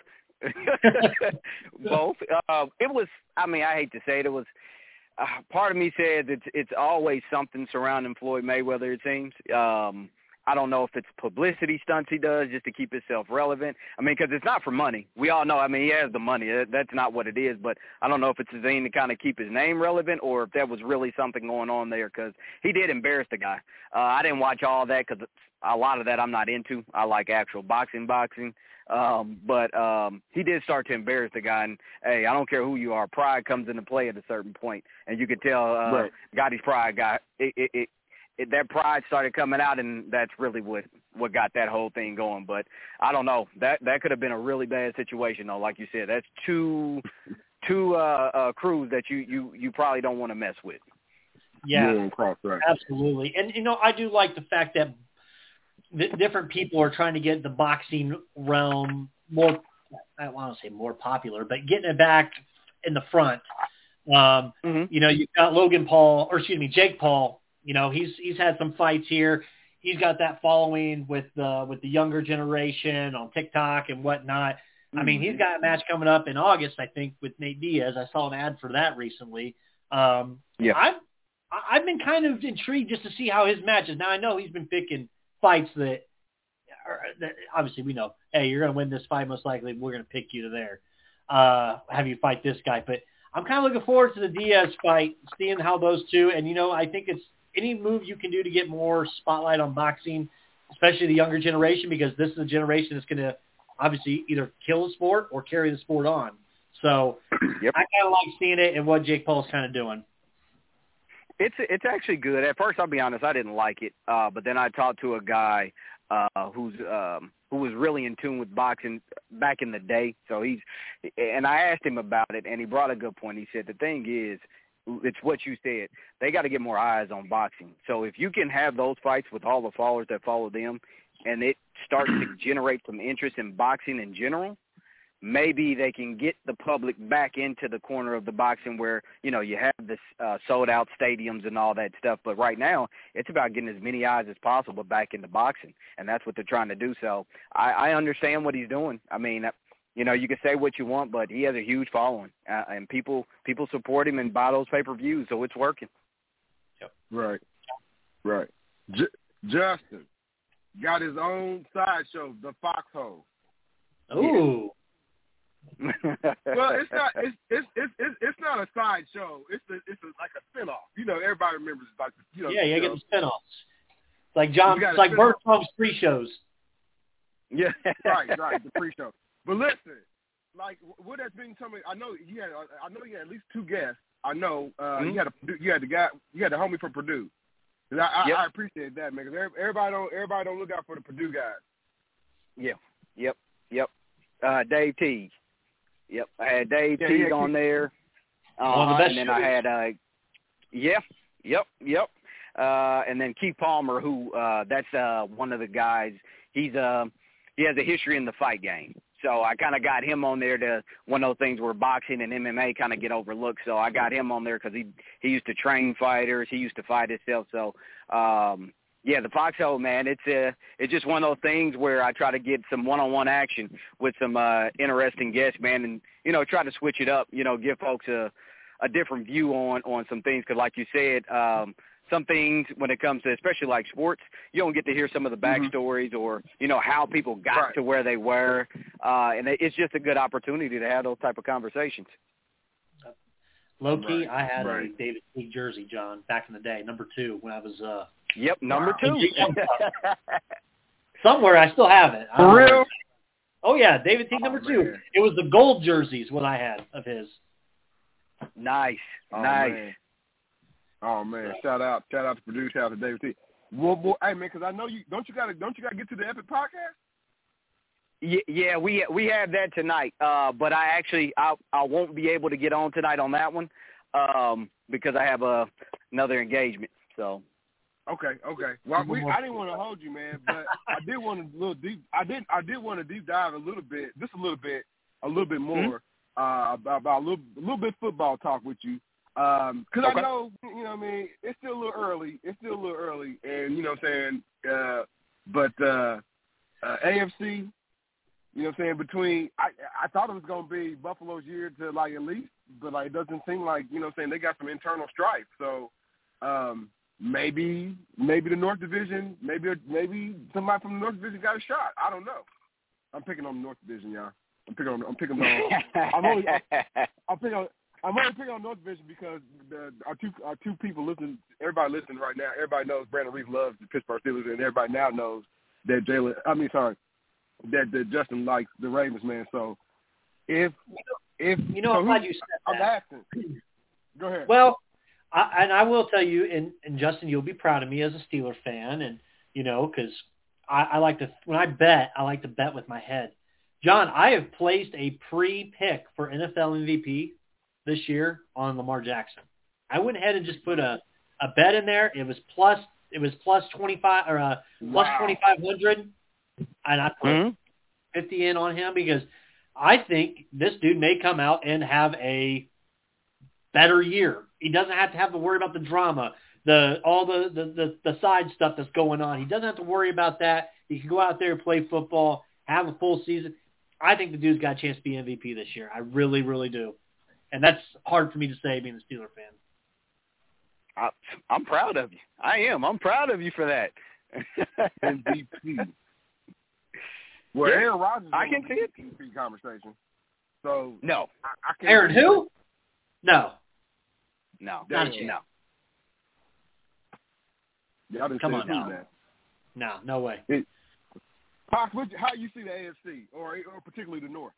Both. Uh, it was, I mean, I hate to say it, it was, uh, part of me says it's it's always something surrounding Floyd Mayweather, it seems. Um, I don't know if it's publicity stunts he does just to keep himself relevant. I mean, because it's not for money. We all know, I mean, he has the money. That's not what it is. But I don't know if it's a thing to kind of keep his name relevant or if that was really something going on there because he did embarrass the guy. Uh, I didn't watch all that because a lot of that I'm not into. I like actual boxing boxing. Um, but um, he did start to embarrass the guy. And, hey, I don't care who you are. Pride comes into play at a certain point. And you could tell uh, right. Gotti's pride got it, it, it, it, that pride started coming out, and that's really what, what got that whole thing going. But I don't know. That that could have been a really bad situation, though. Like you said, that's two two uh, uh, crews that you, you, you probably don't want to mess with. Yeah, yeah cross, right. absolutely. And, you know, I do like the fact that different people are trying to get the boxing realm more, I don't want to say more popular, but getting it back in the front. Um, mm-hmm. You know, you've got Logan Paul, or excuse me, Jake Paul. You know, he's he's had some fights here. He's got that following with the with the younger generation on TikTok and whatnot. Mm-hmm. I mean, he's got a match coming up in August, I think, with Nate Diaz. I saw an ad for that recently. Um, yeah, I've I've been kind of intrigued just to see how his matches. Now I know he's been picking fights that, are, that obviously we know, hey, you're going to win this fight most likely. We're going to pick you to there, uh, have you fight this guy. But I'm kind of looking forward to the Diaz fight, seeing how those two, and, you know, I think it's any move you can do to get more spotlight on boxing, especially the younger generation, because this is a generation that's going to obviously either kill the sport or carry the sport on. So yep. I kind of like seeing it and what Jake Paul's kind of doing. It's it's actually good. At first, I'll be honest, I didn't like it, uh, but then I talked to a guy uh, who's um, who was really in tune with boxing back in the day. So he's and I asked him about it, and he brought a good point. He said the thing is, it's what you said. They got to get more eyes on boxing. So if you can have those fights with all the followers that follow them, and it starts to generate some interest in boxing in general, maybe they can get the public back into the corner of the boxing where, you know, you have the uh, sold-out stadiums and all that stuff. But right now, it's about getting as many eyes as possible back into boxing, and that's what they're trying to do. So I, I understand what he's doing. I mean, you know, you can say what you want, but he has a huge following, uh, and people people support him and buy those pay-per-views, so it's working. Yep. Right. Right. J- Justin got his own sideshow, the Foxhole. Ooh. Well, it's not. It's it's it's it's, it's not a side show. It's a, it's a, like a spinoff. You know, everybody remembers like you know. Yeah, you, you get know. the spinoffs. It's like John. It's like Bert Trump's pre-shows. Yeah, right, right. The pre-show. But listen, like what that's been telling me. I know you had. I know you had at least two guests. I know uh, mm-hmm. you had a you had the guy you had the homie from Purdue. And I, I, yep. I appreciate that, man. Because everybody don't everybody don't look out for the Purdue guys. Yeah. Yep. Yep. Uh, Dave Teague. Yep, I had Dave yeah, Teague yeah, on there, uh, one of the best and then shooters. I had, uh, yeah, yep, yep, uh, and then Keith Palmer, who uh, that's uh, one of the guys. He's uh, he has a history in the fight game, so I kind of got him on there to one of those things where boxing and M M A kind of get overlooked. So I got him on there because he he used to train fighters, he used to fight himself. So. Um, Yeah, the Foxhole, man, it's uh, it's just one of those things where I try to get some one-on-one action with some uh, interesting guests, man, and, you know, try to switch it up, you know, give folks a, a different view on, on some things because, like you said, um, some things when it comes to especially like sports, you don't get to hear some of the backstories mm-hmm. or, you know, how people got right. to where they were, uh, and it's just a good opportunity to have those type of conversations. Low-key, right. I had right. a David Teague jersey, John, back in the day, number two, when I was uh, – Yep, number wow. two. Somewhere I still have it. For real? Know. Oh, yeah, David Teague, oh, number man. two. It was the gold jerseys, what I had of his. Nice, oh, nice. Man. Oh, man, shout out. Shout out to Purdue, shout out to David Teague. Well, well, hey, man, because I know you – don't you got to don't you got to get to the Epic podcast? Yeah, yeah, we we have that tonight, uh, but I actually I I won't be able to get on tonight on that one um, because I have a, another engagement, so – Okay, okay. Well, we, I didn't want to hold you, man, but I did want to little deep. I did. I did want to deep dive a little bit, just a little bit, a little bit more mm-hmm. uh, about, about a little, a little bit football talk with you, because um, okay. I know, you know, what I mean, it's still a little early. It's still a little early, and you know, what I'm saying, uh, but uh, uh, A F C, you know, what I'm saying, between I, I thought it was gonna be Buffalo's year to like at least, but like it doesn't seem like, you know, what I'm saying, they got some internal strife, so. Um, Maybe, maybe the North Division, maybe, maybe somebody from the North Division got a shot. I don't know. I'm picking on the North Division, y'all. I'm picking on. I'm picking on. I'm only. I'm, I'm picking on. I'm only picking on North Division because the our two our two people listening. Everybody listening right now. Everybody knows Brandon Reese loves the Pittsburgh Steelers, and everybody now knows that Jalen. I mean, sorry, that, that Justin likes the Ravens, man. So if if you know, so I'm glad you said I'm that. asking. Go ahead. Well. I, and I will tell you, and, and Justin, you'll be proud of me as a Steeler fan, and you know, because I, I like to when I bet, I like to bet with my head. John, I have placed a pre-pick for N F L M V P this year on Lamar Jackson. I went ahead and just put a, a bet in there. It was plus it was plus twenty five or uh, plus wow. twenty five hundred, and I put mm-hmm. fifty in on him because I think this dude may come out and have a better year. He doesn't have to have to worry about the drama, the all the, the, the, the side stuff that's going on. He doesn't have to worry about that. He can go out there and play football, have a full season. I think the dude's got a chance to be M V P this year. I really, really do. And that's hard for me to say being a Steeler fan. I, I'm proud of you. I am. I'm proud of you for that. M V P. Well, yeah, Aaron Rodgers I can see it. M V P conversation. So no, I, I can't Aaron who? No. No, not no. no. Y'all didn't Come say on, no. no. no, no way. It, Pox, how you see the A F C, or or particularly the North?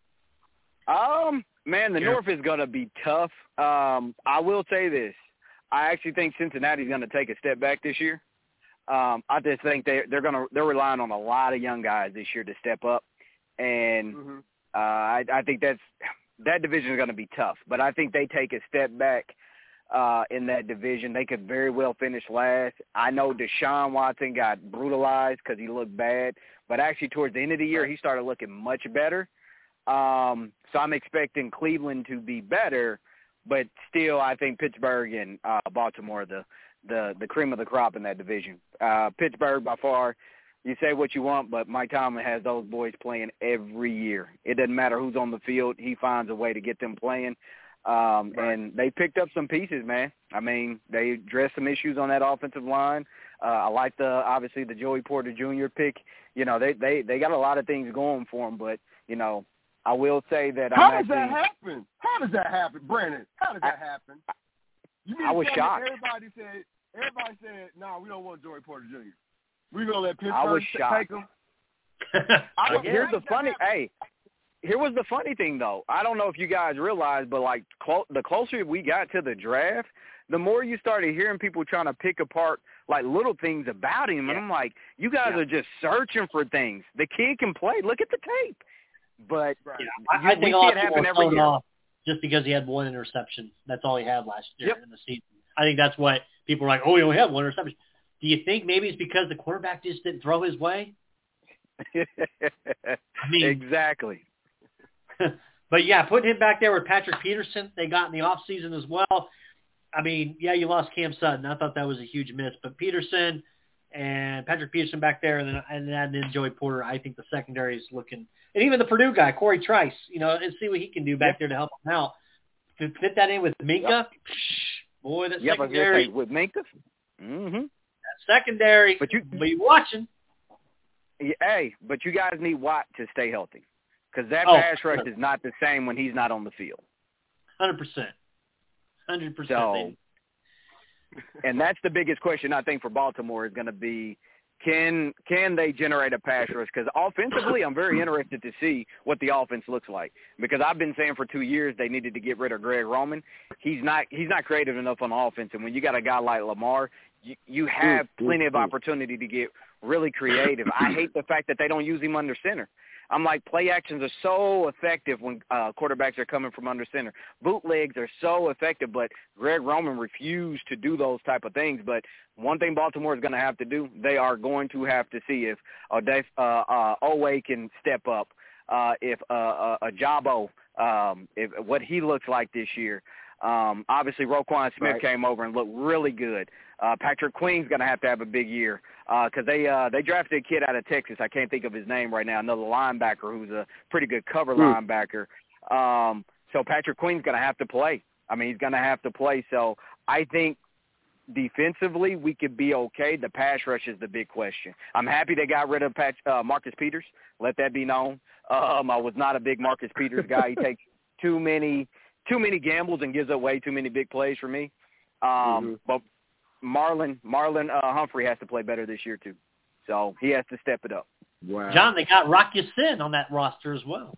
Um, man, the yeah. North is going to be tough. Um, I will say this: I actually think Cincinnati's going to take a step back this year. Um, I just think they they're going to they're relying on a lot of young guys this year to step up, and mm-hmm. uh, I, I think that's that division is going to be tough. But I think they take a step back uh, in that division. They could very well finish last. I know Deshaun Watson got brutalized because he looked bad, but actually towards the end of the year he started looking much better. Um, so I'm expecting Cleveland to be better, but still I think Pittsburgh and uh, Baltimore are the the the cream of the crop in that division. Uh, Pittsburgh, by far, you say what you want, but Mike Tomlin has those boys playing every year. It doesn't matter who's on the field. He finds a way to get them playing. Um, right. And they picked up some pieces, man. I mean, they addressed some issues on that offensive line. Uh, I like the, obviously, the Joey Porter Junior pick. You know, they, they, they got a lot of things going for them, but, you know, I will say that How I'm does actually, that happen? How does that happen, Brandon? How does that I, happen? You mean I was shocked. Everybody said, everybody said, no, nah, we don't want Joey Porter Junior We're going to let Pittsburgh I was shocked. take him. I, here's the funny, hey, here was the funny thing, though. I don't know if you guys realize, but, like, clo- the closer we got to the draft, the more you started hearing people trying to pick apart, like, little things about him. And I'm like, you guys yeah. are just searching for things. The kid can play. Look at the tape. But yeah, you, I, I think a lot of people every year. off just because he had one interception. That's all he had last year yep. in the season. I think that's what people are like, oh, he only had one interception. Do you think maybe it's because the quarterback just didn't throw his way? I mean, exactly. But, yeah, putting him back there with Patrick Peterson, they got in the offseason as well. I mean, yeah, you lost Cam Sutton. I thought that was a huge miss. But Peterson and Patrick Peterson back there, and then and then Joey Porter, I think the secondary is looking – and even the Purdue guy, Corey Trice, you know, and see what he can do back yep. there to help him out. To fit that in with Minka, yep. boy, that yep, secondary. With Minka? Mm-hmm. That secondary, but you be watching. Hey, but you guys need Watt to stay healthy because that oh, pass rush is not the same when he's not on the field. one hundred percent. one hundred percent. So, and that's the biggest question I think for Baltimore is going to be, can can they generate a pass rush? Because offensively, I'm very interested to see what the offense looks like. Because I've been saying for two years they needed to get rid of Greg Roman. He's not he's not creative enough on offense. And when you got a guy like Lamar, you, you have plenty of opportunity to get really creative. I hate the fact that they don't use him under center. I'm like, play actions are so effective when uh, quarterbacks are coming from under center. Bootlegs are so effective, but Greg Roman refused to do those type of things. But one thing Baltimore is going to have to do, they are going to have to see if uh, Dave, uh, uh, Owe can step up, uh, if uh, uh, Ajabo, um, if what he looks like this year. Um, obviously, Roquan Smith right. came over and looked really good. Uh, Patrick Queen's going to have to have a big year because uh, they uh, they drafted a kid out of Texas. I can't think of his name right now, another linebacker who's a pretty good cover mm. linebacker. Um, so Patrick Queen's going to have to play. I mean, he's going to have to play. So I think defensively we could be okay. The pass rush is the big question. I'm happy they got rid of Pat, uh, Marcus Peters. Let that be known. Um, I was not a big Marcus Peters guy. He takes too many – too many gambles and gives away too many big plays for me. Um, mm-hmm. But Marlon Marlon uh, Humphrey has to play better this year too, so he has to step it up. Wow. John, they got Rock Ya-Sin on that roster as well.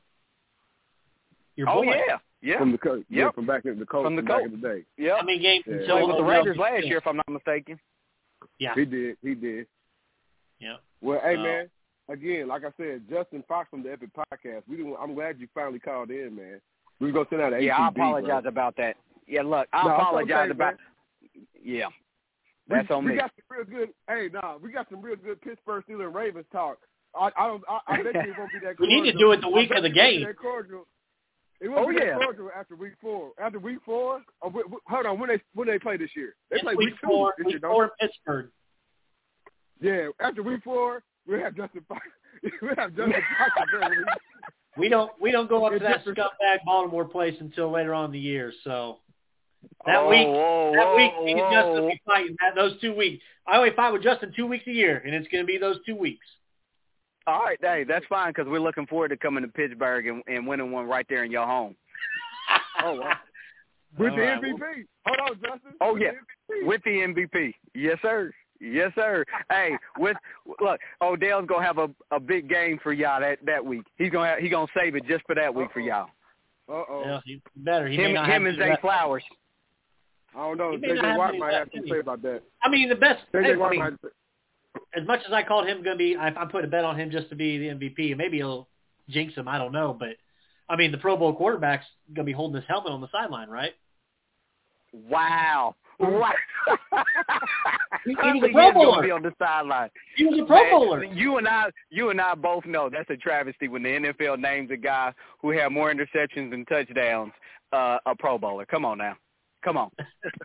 Your oh boy. yeah, yeah, from the co- yep. yeah, from back in the coach from the from coach. back in the day. Yeah, how many games? Yeah. Until Played with the Raiders last year, if I'm not mistaken. Yeah, he did. He did. Yeah. Well, hey uh, man, again, like I said, Justin Fox from the Epic Podcast. We didn't, I'm glad you finally called in, man. We were gonna send out an Yeah, A T B, I apologize bro. about that. Yeah, look, I no, apologize okay, about. Man. Yeah, that's we, on we me. got some real good. Hey, nah, we got some real good Pittsburgh Steelers and Ravens talk. I, I don't. I, I bet you it won't be that. We cordial. need to do it the week of the game. It won't oh be yeah. that cordial after week four. After week four. Or, w- w- hold on, when they when they play this year? They it's play week, week two. four. This Week year, don't four in Pittsburgh. Yeah, after week four, we have Justin Fox. we have Justin Fox. We don't we don't go up to that different. scumbag Baltimore place until later on in the year. So that oh, week, whoa, that whoa, week, me and whoa. Justin will be fighting that, those two weeks. I only fight with Justin two weeks a year, and it's going to be those two weeks. All right, hey, that's fine because we're looking forward to coming to Pittsburgh and, and winning one right there in your home. oh, wow. With All the right, M V P. well, Hold on, Justin. Oh with yeah, the with the M V P. Yes, sir. Yes, sir. Hey, with look, Odell's gonna have a, a big game for y'all that, that week. He's gonna have, he gonna save it just for that week Uh-oh. for y'all. Uh oh. Yeah, he better. He him may not him have and to Zay rest. Flowers. I don't know. He may J not J have Watt many might have left, something to any. say about that. I mean, the best. J J I Watt mean, might. as much as I called him going to be, I, I put a bet on him just to be the M V P. Maybe he'll jinx him. I don't know, but I mean, the Pro Bowl quarterback's going to be holding his helmet on the sideline, right? Wow. Wow. He, he I was think a Pro he's gonna Bowler. be on the sideline. He was a Pro Man, Bowler. You and I, you and I both know that's a travesty when the N F L names a guy who had more interceptions than touchdowns uh, a Pro Bowler. Come on now, come on.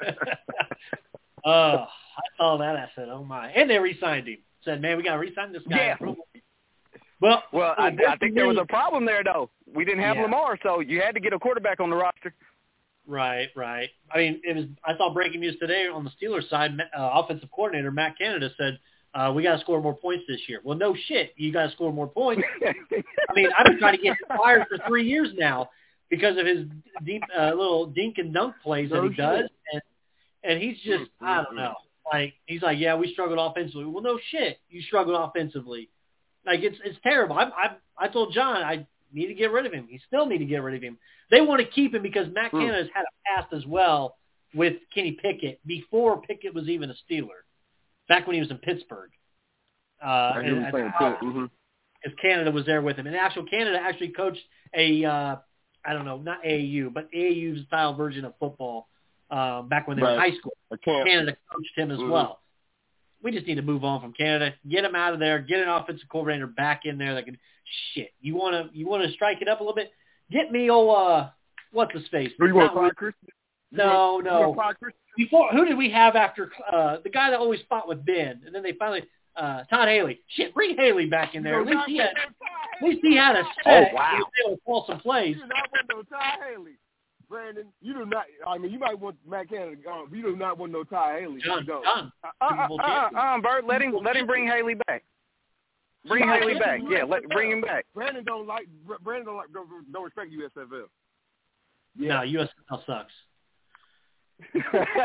Oh, I saw that. I said, "Oh my!" And they re-signed him. Said, "Man, we got to re-sign this guy." Yeah. Well, Well, I, I think there was a problem there though. We didn't have Yeah. Lamar, so you had to get a quarterback on the roster. Right, right. I mean, it was. I saw breaking news today on the Steelers side. Uh, offensive coordinator Matt Canada said, uh, "We got to score more points this year." Well, no shit. You got to score more points. I mean, I've been trying to get him fired for three years now because of his deep, uh, little dink and dunk plays No that he shit. does, and and he's just, I don't know. Like he's like, yeah, we struggled offensively. Well, no shit, you struggled offensively. Like it's it's terrible. I I I told John I need to get rid of him. He still need to get rid of him. They want to keep him because Matt Hmm. Canada's had a past as well with Kenny Pickett before Pickett was even a Steeler, back when he was in Pittsburgh. Uh, I hear and, you saying and, too. Mm-hmm. because Canada was there with him. And actual Canada actually coached a, uh, I don't know, not A A U, but A A U style version of football uh, back when they were in Right. high school. I can't. Canada coached him as Mhm. well. We just need to move on from Canada, get him out of there, get an offensive coordinator back in there that can. Shit, you want to you want to strike it up a little bit? Get me, oh, uh, what's his face? Who you want, Not Clyde Rick- Christian? You No, want, no. You want Clyde Christian? Before, who did we have after uh, the guy that always fought with Ben, and then they finally uh, Todd Haley. Shit, bring Haley back in there. At You least don't he got had, no at Ty least he had a set. Oh, wow. He was able to call some plays. You do not want no Ty Haley, Brandon. You do not. I mean, you might want Matt Canada gone, but you do not want no Ty Haley. John, You don't. John, Uh, uh, Super Bowl uh, champion. uh, uh, Bert, let him let him bring Haley back. Bring Yeah, Haley yeah, back. yeah. Yeah, let bring him back. Brandon don't like. Brandon don't like. Don't, don't respect U S F L. No, U S F L sucks. Hey,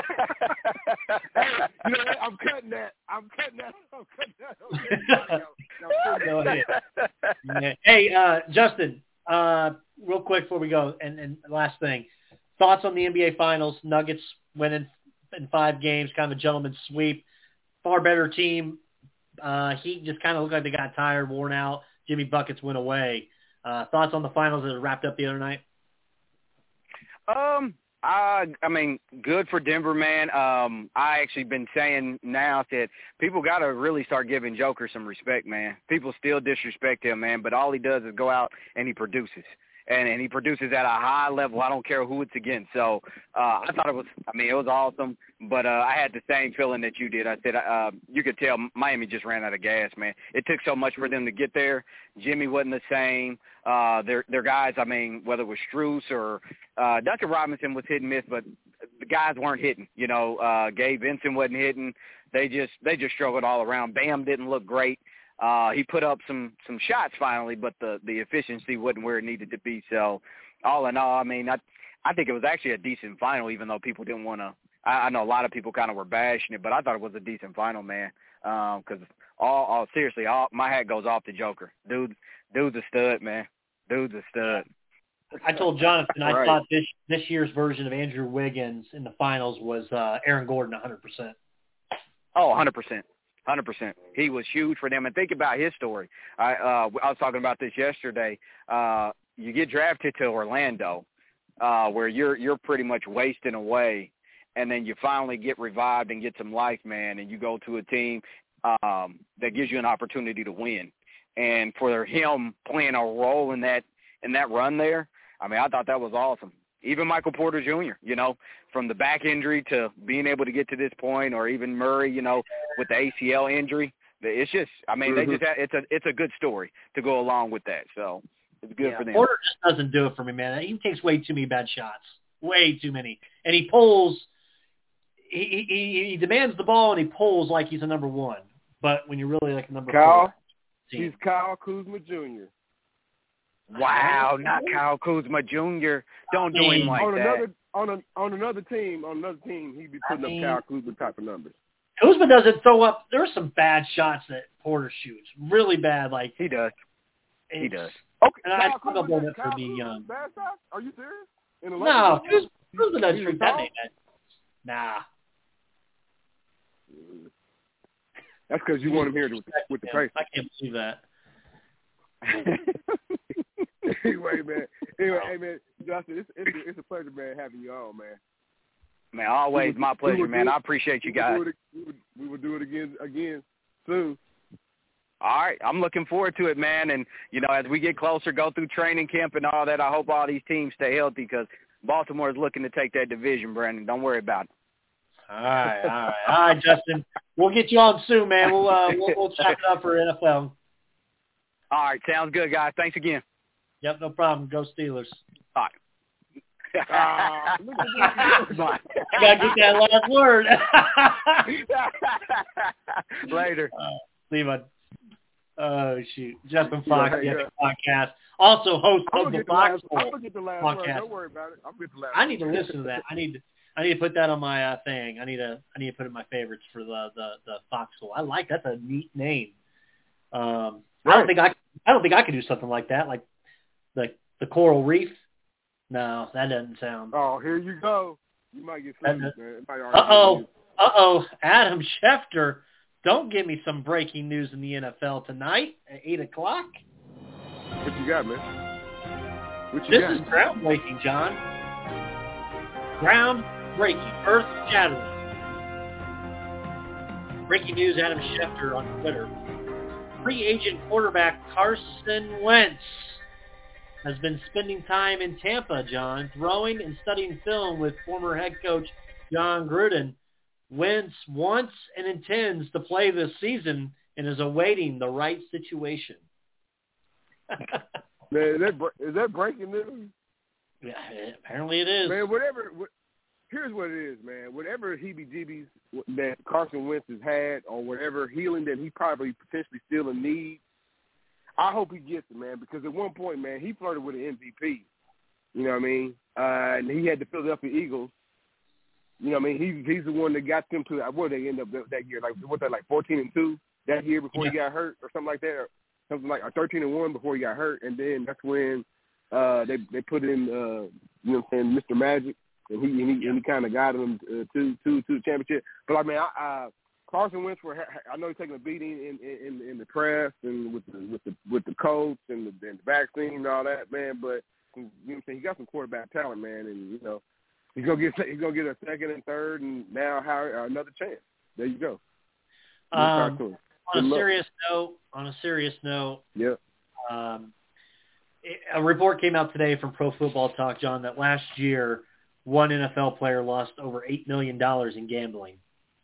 you know what? I'm cutting that. I'm cutting that. I'm cutting that. Okay. No, no, Go ahead. Yeah. Hey, uh, Justin, uh, real quick before we go, and, and last thing, thoughts on the N B A Finals? Nuggets winning in five games, kind of a gentleman's sweep. Far better team. Uh, Heat just kind of looked like they got tired, worn out. Jimmy Buckets went away. Uh, thoughts on the finals that wrapped up the other night? Um, I, I mean, good for Denver, man. Um, I actually been saying now that people got to really start giving Joker some respect, man. People still disrespect him, man, but all he does is go out and he produces. And, and he produces at a high level. I don't care who it's against. So uh, I thought it was, I mean, it was awesome. But uh, I had the same feeling that you did. I said, uh, you could tell Miami just ran out of gas, man. It took so much for them to get there. Jimmy wasn't the same. Uh, their their guys, I mean, whether it was Strus or uh, Duncan Robinson was hit and miss, but the guys weren't hitting. You know, uh, Gabe Vincent wasn't hitting. They just they just struggled all around. Bam didn't look great. Uh, he put up some, some shots finally, but the, the efficiency wasn't where it needed to be. So all in all, I mean, I I think it was actually a decent final, even though people didn't want to. I, I know a lot of people kind of were bashing it, but I thought it was a decent final, man. Because um, all, all seriously, all my hat goes off to Joker. Dude, dude's a stud, man. Dude's a stud. I told Jonathan I Right. thought this this year's version of Andrew Wiggins in the finals was uh, Aaron Gordon one hundred percent. Oh, one hundred percent. one hundred percent. He was huge for them. And think about his story. I uh, I was talking about this yesterday. Uh, you get drafted to Orlando, uh, where you're you're pretty much wasting away, and then you finally get revived and get some life, man, and you go to a team um, that gives you an opportunity to win. And for him playing a role in that in that run there, I mean, I thought that was awesome. Even Michael Porter Junior, you know, from the back injury to being able to get to this point, or even Murray, you know, with the A C L injury. It's just, I mean, Mm-hmm. they just have, it's a it's a good story to go along with that. So it's good Yeah, for them. Porter just doesn't do it for me, man. He takes way too many bad shots, way too many, and he pulls. He he, he demands the ball and he pulls like he's a number one, but when you're really like a number Kyle, four, team. he's Kyle Kuzma Junior Wow, not Kyle Kuzma Junior Don't do him like on that. another on a, on another team, on another team, he'd be putting I mean- up Kyle Kuzma type of numbers. Kuzma doesn't throw up. There's some bad shots that Porter shoots, really bad. Like He does. He it's- does. Okay, And I Kyle think about Kuzma, that for Kyle being Kuzma, young. bad shots? Are you serious? In the No, Lakers? Kuzma, Kuzma doesn't He's shoot that tall? many bad. Nah. That's because you want him here to, with the Pacers. I can't believe that. anyway, man. Anyway, hey, man, Justin, it's, it's, a, it's a pleasure, man, having you on, man. Man, always would, my pleasure, man. It, I appreciate you we guys. Would it, we, would, we would do it again again soon. All right. I'm looking forward to it, man. And, you know, as we get closer, go through training camp and all that, I hope all these teams stay healthy because Baltimore is looking to take that division, Brandon. Don't worry about it. All right, all right. All right, Justin. We'll get you on soon, man. We'll, uh, we'll, we'll chat it up for N F L. All right. Sounds good, guys. Thanks again. Yep, no problem. Go Steelers. All right. Uh, I gotta get that last word. Later. Uh, see you, bud. Oh shoot, Justin Fox, yeah, hey, the yeah. podcast, also host I'm of the the Fox last, Bowl I'm gonna get the last podcast. word. Don't worry about it. I'll get the last. I need to listen to that. I need to. I need to put that on my uh, thing. I need to. I need to put it in my favorites for the the, the Foxhole. I like that's a neat name. Um, Right. I don't think I. I don't think I could do something like that, like the the Coral Reef. No, that doesn't sound. Oh, here you go. You might get sued, man. Uh oh. Uh oh. Adam Schefter. Don't give me some breaking news in the N F L tonight at eight o'clock. What you got, man? What you This got? is groundbreaking, John. Groundbreaking, earth-shattering. Breaking news, Adam Schefter on Twitter. Free agent quarterback Carson Wentz has been spending time in Tampa, John, throwing and studying film with former head coach John Gruden. Wentz wants and intends to play this season and is awaiting the right situation. Man, is that, is that breaking news? Yeah, apparently it is. Man, whatever. What, here's what it is, man. Whatever heebie-jeebies that Carson Wentz has had, or whatever healing that he probably potentially still in need, I hope he gets it, man. Because at one point, man, he flirted with an M V P. You know what I mean? Uh, and he had the Philadelphia Eagles. You know what I mean? He he's the one that got them to what they end up that year, like what they like fourteen and two that year before yeah. he got hurt or something like that, or something like or thirteen and one before he got hurt, and then that's when uh, they they put in uh, you know what I'm saying, Mister Magic, and he and he, yeah. and he kind of got them uh, to to to the championship. But I mean, I, uh, Carson Wentz, for I know he's taking a beating in in, in the press and with the with the with the coach and the, and the vaccine and all that, man. But you know what I'm saying, he got some quarterback talent, man, and you know. He's gonna get he's gonna get a second and third, and now how another chance. There you go. Um, on a luck. serious note, on a serious note, yeah. Um, a report came out today from Pro Football Talk, John, that last year one N F L player lost over eight million dollars in gambling.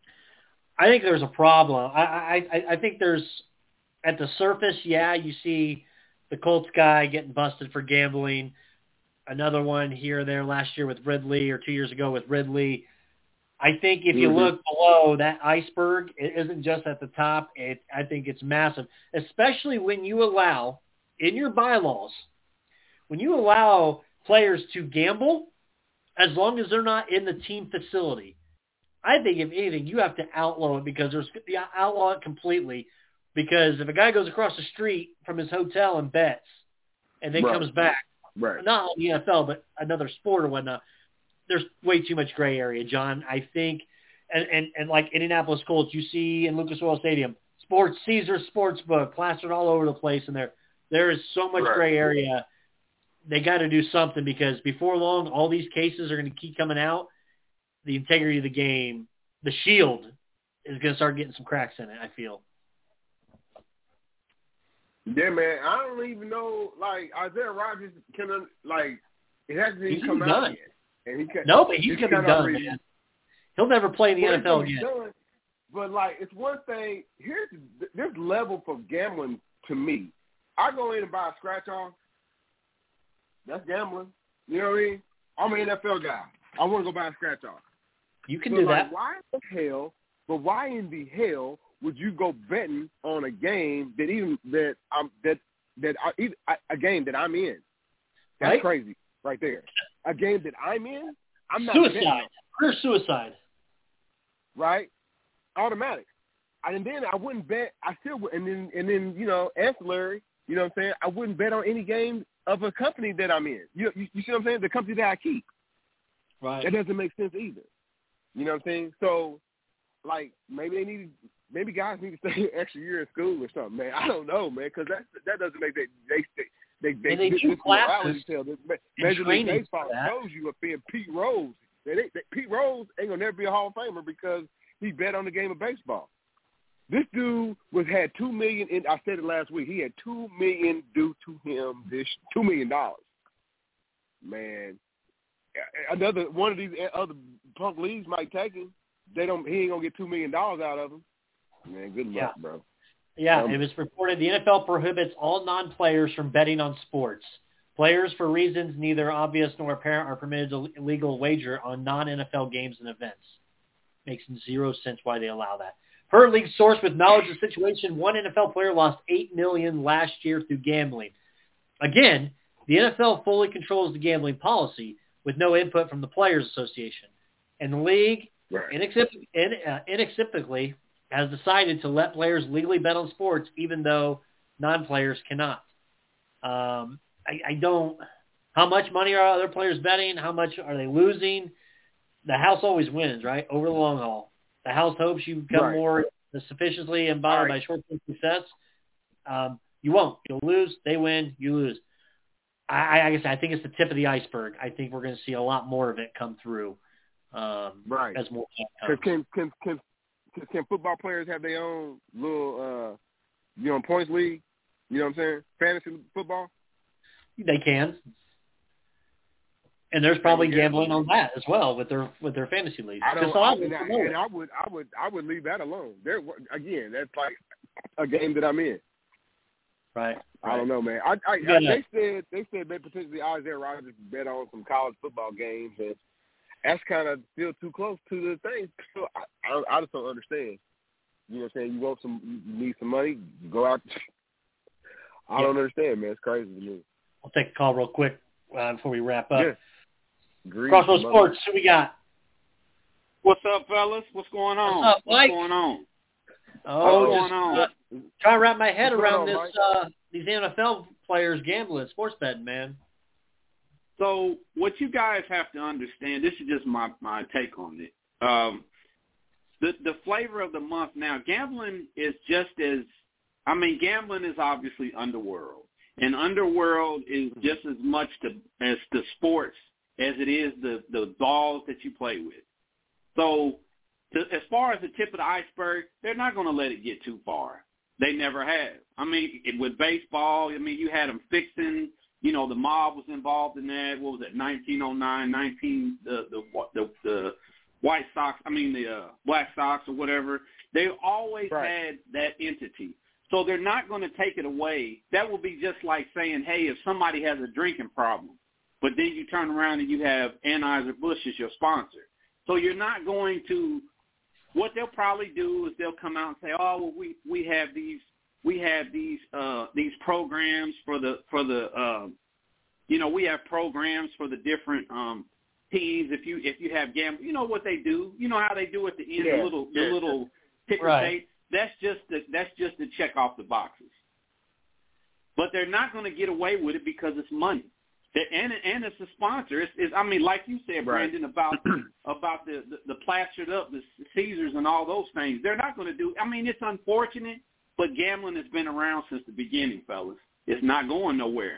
I think there's a problem. I, I I think there's at the surface, yeah, you see the Colts guy getting busted for gambling. Another one here or there last year with Ridley or two years ago with Ridley. I think if you mm-hmm. look below that iceberg, it isn't just at the top. It, I think it's massive, especially when you allow, in your bylaws, when you allow players to gamble, as long as they're not in the team facility. I think, if anything, you have to outlaw it because there's you outlaw it completely. Because if a guy goes across the street from his hotel and bets and then right. comes back, right. not on the N F L, but another sport or whatnot, there's way too much gray area, John. I think, and, and, and like Indianapolis Colts, you see in Lucas Oil Stadium, Sports Caesar Sportsbook plastered all over the place in there. There is so much right. gray area. They got to do something because before long, all these cases are going to keep coming out. The integrity of the game, the shield, is going to start getting some cracks in it, I feel. Yeah, man. I don't even know. Like Isaiah Rodgers can like it hasn't even come done. out yet. And he can, no, but he's, he's going to be done, already, man. He'll never play in the well, N F L again. Done, but like, it's one thing. Here's this level for gambling to me. I go in and buy a scratch off. That's gambling. You know what I mean? I'm an N F L guy. I want to go buy a scratch off. You can so do like, that. Why in the hell? But why in the hell would you go betting on a game that even that I'm that that I, a game that I'm in? That's right? crazy, right there. A game that I'm in, I'm not suicide. betting on. Career suicide. Right, automatic. And then I wouldn't bet. I still would, and then and then you know ancillary. You know what I'm saying? I wouldn't bet on any game of a company that I'm in. You you, you see what I'm saying? The company that I keep. Right. That doesn't make sense either. You know what I'm saying? So, like, maybe they need, maybe guys need to stay an extra year in school or something, man. I don't know, man, because that that doesn't make they they they they, they, they this, do this classes. Tale. Major League Baseball that. shows you of being Pete Rose. They, they, they, Pete Rose ain't gonna never be a Hall of Famer because he bet on the game of baseball. This dude was had two million. In, I said it last week. He had two million due to him. This two million dollars. Man, another one of these other punk leagues might take him. They don't. He ain't gonna get two million dollars out of him. Man, good luck, yeah. bro. Yeah, um, it was reported the N F L prohibits all non-players from betting on sports. Players, for reasons neither obvious nor apparent, are permitted to illegal wager on non-N F L games and events. Makes zero sense why they allow that. Per league source with knowledge of the situation, one N F L player lost eight million dollars last year through gambling. Again, the N F L fully controls the gambling policy with no input from the Players Association. And the league, right. inexplic- in, uh, inexplicably, has decided to let players legally bet on sports even though non-players cannot. Um, I, I don't – how much money are other players betting? How much are they losing? The house always wins, right, over the long haul. The house hopes you become right. more sufficiently embodied right. by short-term success. Um, you won't. You'll lose. They win. You lose. I, I guess I think it's the tip of the iceberg. I think we're going to see a lot more of it come through um, right. as more comes. Can, can, can, can, can football players have their own little, uh, you know, points league? You know what I'm saying? Fantasy football? They can. And there's probably yeah. gambling on that as well with their with their fantasy leagues. I don't. I would, and I would, I would, I would leave that alone. There again, that's like a game that I'm in. Right. I right. don't know, man. I, I, yeah, I they said they said they potentially Isaiah Rodgers bet on some college football games, and that's kind of still too close to the thing. So I, I, I just don't understand. You know what I'm saying? You want some, you need some money, go out. I yeah. don't understand, man. It's crazy to me. I'll take a call real quick uh, before we wrap up. Yeah. Crossroads Sports, who we got? What's up, fellas? What's going on? What's up, Mike? What's going on? Oh, What's just, going on? Uh, trying to wrap my head What's around on, this. Mike? Uh, these N F L players gambling, sports betting, man. So what you guys have to understand, this is just my, my take on it. Um, the the flavor of the month now, gambling is just as, I mean, gambling is obviously underworld. And underworld is just as much to, as the sports as it is the, the balls that you play with. So to, as far as the tip of the iceberg, they're not going to let it get too far. They never have. I mean, with baseball, I mean, you had them fixing, you know, the mob was involved in that. What was it, nineteen oh nine, nineteen, the, the, the, the White Sox, I mean, the uh, Black Sox or whatever. They always right. had that entity. So they're not going to take it away. That will be just like saying, hey, if somebody has a drinking problem, but then you turn around and you have Anheuser-Busch as your sponsor. So you're not going to – what they'll probably do is they'll come out and say, oh, well, we, we have these we have these uh, these programs for the for the uh, you know we have programs for the different um, teams. If you if you have gambling, you know what they do. You know how they do at the end, yeah. the little the yeah. little ticker right. tape. That's just the, that's just to check off the boxes. But they're not going to get away with it because it's money. And and it's a sponsor. It's, it's I mean, like you said, Brandon, right. about about the, the the plastered up, the Caesars and all those things. They're not going to do. I mean, it's unfortunate, but gambling has been around since the beginning, fellas. It's not going nowhere.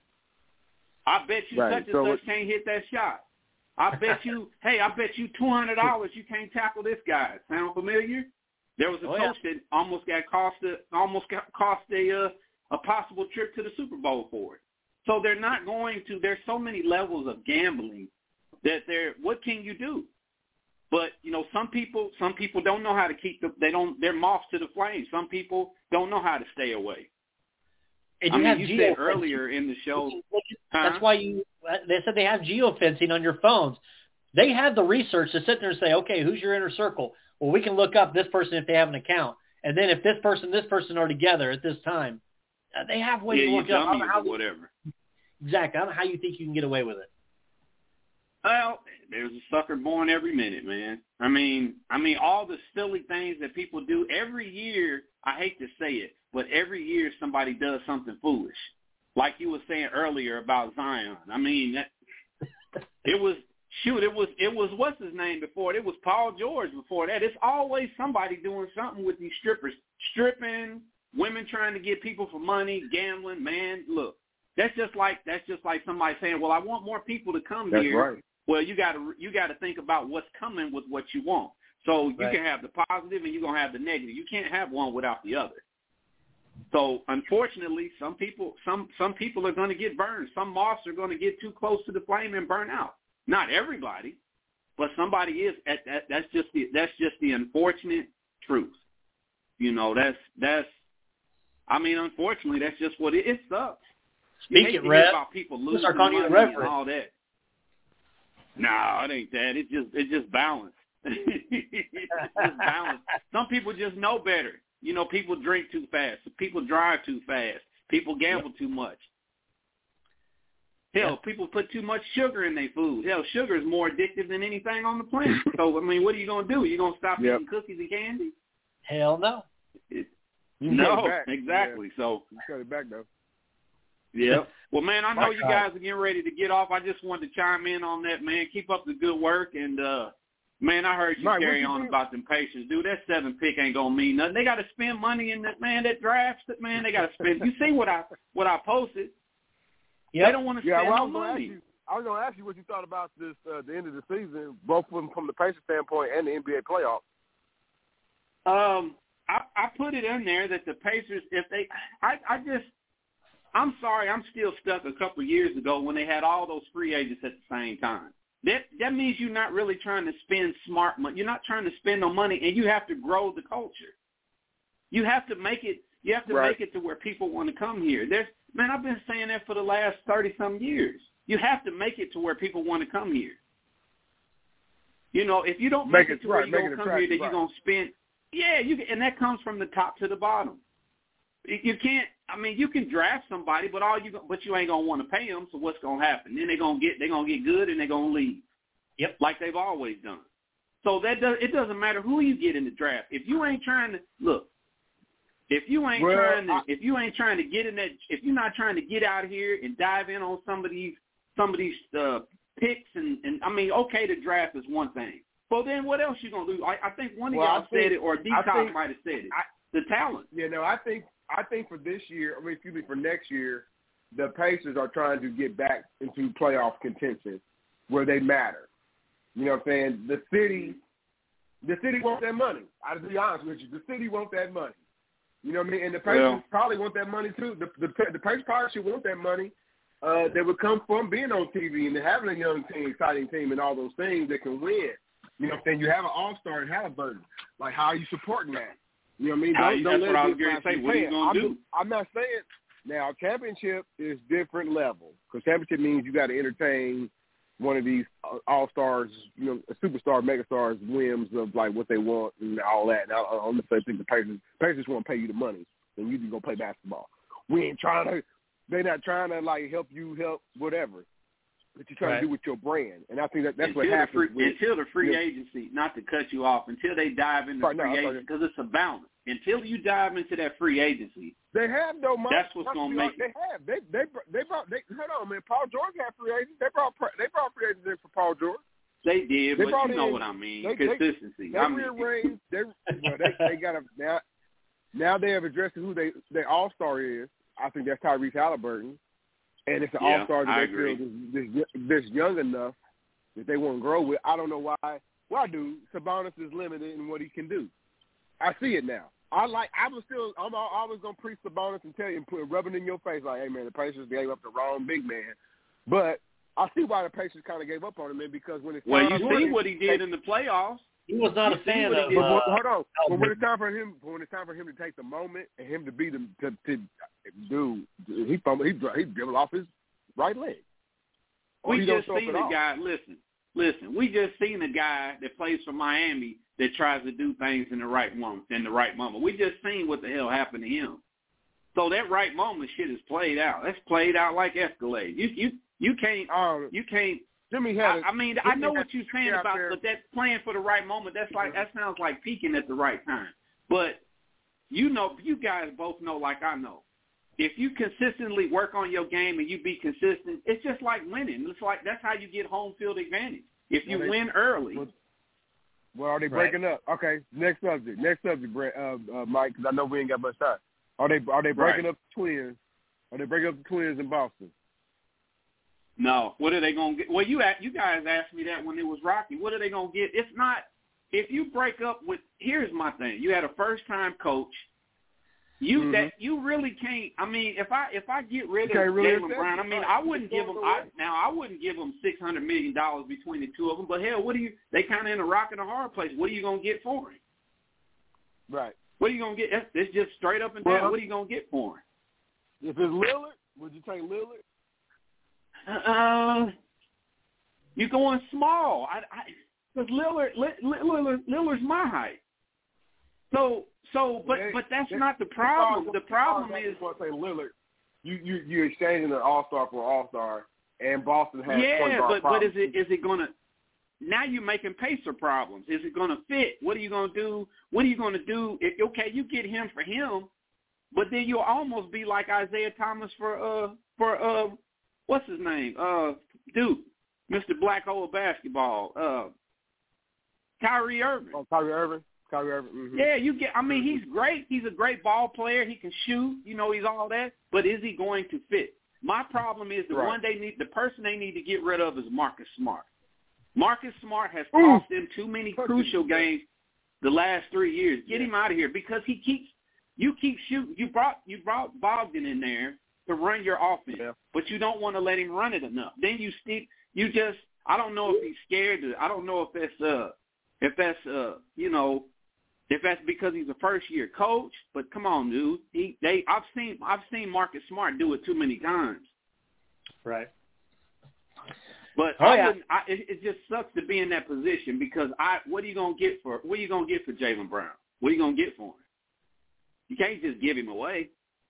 I bet you right. such so and such can't hit that shot. I bet you. Hey, I bet you two hundred dollars you can't tackle this guy. Sound familiar? There was a oh, coach yeah. that almost got cost a, almost got cost a uh, a possible trip to the Super Bowl for it. So they're not going to – there's so many levels of gambling that they're – what can you do? But, you know, some people some people don't know how to keep the – they don't – they're moths to the flame. Some people don't know how to stay away. And I you mean, have you geo- said earlier in the show – That's huh? why you – they said they have geofencing on your phones. They have the research to sit there and say, okay, who's your inner circle? Well, we can look up this person if they have an account. And then if this person this person are together at this time, uh, they have ways yeah, to look you up. dummies How or whatever. Exactly. I don't know how you think you can get away with it. Well, there's a sucker born every minute, man. I mean, I mean, all the silly things that people do every year. I hate to say it, but every year somebody does something foolish, like you were saying earlier about Zion. I mean, that, it was Shoot, it was it was what's his name before it? It was Paul George before that. It's always somebody doing something with these strippers, stripping, women trying to get people for money, gambling. Man, look, that's just like that's just like somebody saying, "Well, I want more people to come That's here." right. Well, you got to you got to think about what's coming with what you want. So you Right. can have the positive and you're gonna have the negative. You can't have one without the other. So unfortunately, some people some some people are going to get burned. Some moths are going to get too close to the flame and burn out. Not everybody, but somebody is. At, that, that's just the that's just the unfortunate truth. You know, that's that's. I mean, unfortunately, that's just what it, it sucks. You Speak hate it, to Rev. hear about people We'll losing start calling you the money and Reverend. all that. No, it ain't that. It just it just balance. It's just balance. Some people just know better. You know, people drink too fast. People drive too fast. People gamble yep. too much. Hell, people put too much sugar in their food. Hell, sugar is more addictive than anything on the planet. So, I mean, what are you going to do? You going to stop yep. eating cookies and candy? Hell no. It, You no, exactly. Yeah. So you cut it back, though. Yeah. Well, man, I know My you God. guys are getting ready to get off. I just wanted to chime in on that, man. Keep up the good work. And, uh, man, I heard you Mike, carry you on think? about them Pacers. Dude, that seven pick ain't going to mean nothing. They got to spend money in that, man, that drafts, that, man, they got to spend. You see what I what I posted? Yep. They don't want to Yeah, spend well, I no was gonna ask money. you. I was going to ask you what you thought about this, uh, the end of the season, both from from the Pacers standpoint and the N B A playoffs. Um, I, I put it in there that the Pacers, if they, I, I just, I'm sorry, I'm still stuck a couple of years ago when they had all those free agents at the same time. That that means you're not really trying to spend smart money. You're not trying to spend no money, and you have to grow the culture. You have to make it. You have to Right. make it to where people want to come here. There's, man, I've been saying that for the last thirty some years. You have to make it to where people want to come here. You know, if you don't make, Make it it- to where right, you make don't it come here, attractive, that you're right. gonna spend. Yeah, you can, and that comes from the top to the bottom. You you can't. I mean, you can draft somebody, but all you go- but you ain't gonna want to pay them. So what's gonna happen? Then they're gonna get they're gonna get good and they're gonna leave. Yep. Like they've always done. So that does it doesn't matter who you get in the draft. If you ain't trying to look, if you ain't Well, trying to I- if you ain't trying to get in that if you're not trying to get out here and dive in on some of these some of these uh, picks and, and I mean, okay, the draft is one thing. Well, then what else you gonna do? I, I think one of Well, y'all I think- said it, or I D-Top think- might have said it. I- the talent. You know, I think I think for this year, I mean, excuse me, for next year, the Pacers are trying to get back into playoff contention where they matter. You know what I'm saying? The city, the city wants that money. I'll be honest with you. The city wants that money. You know what I mean? And the Pacers Well- probably want that money too. The, the, the Pacers probably should want that money. Uh, that would come from being on T V and having a young team, exciting team, and all those things that can win. You know what I'm saying? You have an all-star in Halliburton. Like, how are you supporting that? You know what I mean? How Don't, you- don't that's let what it I be was a gonna say. flash in What are you the gonna pan. do? I'm, I'm not saying now championship is different level because championship means you got to entertain one of these all-stars, you know, superstar, megastars, whims of like what they want and all that. And I, I'm the same thing. The Pacers, Pacers want to pay you the money, and you just gonna play basketball. We ain't trying to. They're not trying to like help you help whatever. That you're trying Right. to do with your brand, and I think that that's until what the happens. free, with, until the free you know, agency, not to cut you off, until they dive into Right, no, free I'm sorry. agency, because it's a balance. Until you dive into that free agency, They have though, Mike. That's what's gonna make They have. They they they brought. They hold on, man. Paul George had free agents. They brought they brought free agents in for Paul George. they did, They but brought you know in- what I mean. they- they- Consistency. They I mean, rearranged. They well, they they got a now. Now they have addressed who they their all star is. I think that's Tyrese Halliburton, and it's an Yeah, all star that I they agree. feel is this, this young enough that they want to grow with. I don't know why. Why do Sabonis is limited in what he can do? I see it now. I like. I was still. I'm al- always gonna preach Sabonis and tell you and put rub it in your face like, hey man, the Pacers gave up the wrong big man. But I see why the Pacers kind of gave up on him, man, because when it's well, time you for see him- what he did in the playoffs. He was not You a see fan what he of. did. But, Uh, but hold on. But when Halliburton. it's time for him, when it's time for him to take the moment and him to be the to, to dude, he fumbled, he he dribbled off his right leg. Or We he don't just show up seen at a all. guy. Listen, listen. We just seen a guy that plays for Miami that tries to do things in the right moment. In the right moment. We just seen what the hell happened to him. So that right moment shit is played out. That's played out like Escalade. You you you can't Um, you can't. Jimmy had. I, I mean, I know Jimmy what you're saying out about, there. but that's playing for the right moment. That's like that sounds like peaking at the right time. But you know, you guys both know, like I know, if you consistently work on your game and you be consistent, it's just like winning. It's like that's how you get home field advantage. if you well, they, win early. Well, well are they breaking right. up? Okay, next subject. Next subject, Brett, uh, uh, Mike, because I know we ain't got much time. Are they are they breaking right. up the Twins? Are they breaking up the Twins in Boston? No. What are they going to get? Well, you you guys asked me that when it was Rocky. What are they going to get? It's not – if you break up with – here's my thing. You had a first-time coach. You mm-hmm. that you really can't. I mean, if I if I get rid of really Jaylen Brown, I mean, I wouldn't give him. I, now I wouldn't give him six hundred million dollars between the two of them. But hell, what do you? They kind of in a rock and a hard place. What are you gonna get for him? Right. What are you gonna get? It's, it's just straight up and down. Well, what are you gonna get for him? If it's Lillard, would you take Lillard? Uh, you're going small. I because Lillard, Lillard, Lillard's my height. So. So, but they, but that's they, not the problem. The problem I is, want to say Lillard. You you you exchanging an All Star for an All Star, and Boston has yeah, but but is it too. is it gonna? Now you're making Pacer problems. Is it gonna fit? What are you gonna do? What are you gonna do? If, okay, you get him for him, but then you'll almost be like Isaiah Thomas for uh for uh what's his name uh dude, Mister Black Hole Basketball uh Kyrie Irving. Oh, Kyrie Irving. Kyrie Irving. Mm-hmm. Yeah, you get. I mean, he's great. He's a great ball player. He can shoot. You know, he's all that. But is he going to fit? My problem is the right. one they need, the person they need to get rid of is Marcus Smart. Marcus Smart has cost them too many crucial games the last three years. Get yeah. him out of here because he keeps. You keep shooting. You brought you brought Bogdan in there to run your offense, yeah. but you don't want to let him run it enough. Then you stick. You just. I don't know if he's scared. To, I don't know if that's uh if that's uh you know. If that's because he's a first-year coach, but come on, dude. He, they, I've seen, I've seen Marcus Smart do it too many times. Right. But oh, I yeah. wouldn't. I, it, it just sucks to be in that position because I. What are you gonna get for? What are you gonna get for Jaylen Brown? What are you gonna get for him? You can't just give him away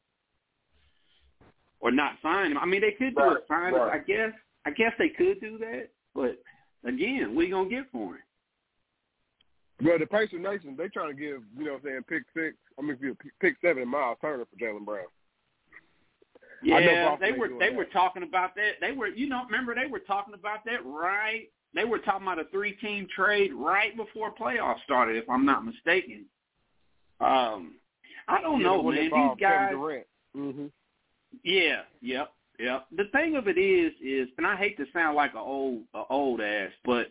or not sign him. I mean, they could do right. a sign. Right. I guess. I guess they could do that. But again, what are you gonna get for him? Well, the Pacer Nation, they trying to give, you know what I'm saying, pick six, I mean, pick seven and Miles Turner for Jaylen Brown. Yeah, they were they that. were talking about that. They were, you know, remember they were talking about that right? They were talking about a three-team trade right before playoffs started, if I'm not mistaken. Um, I don't yeah, know, man. These guys. Mm-hmm. Yeah, yep, yep. The thing of it is, is, and I hate to sound like an old, a old ass, but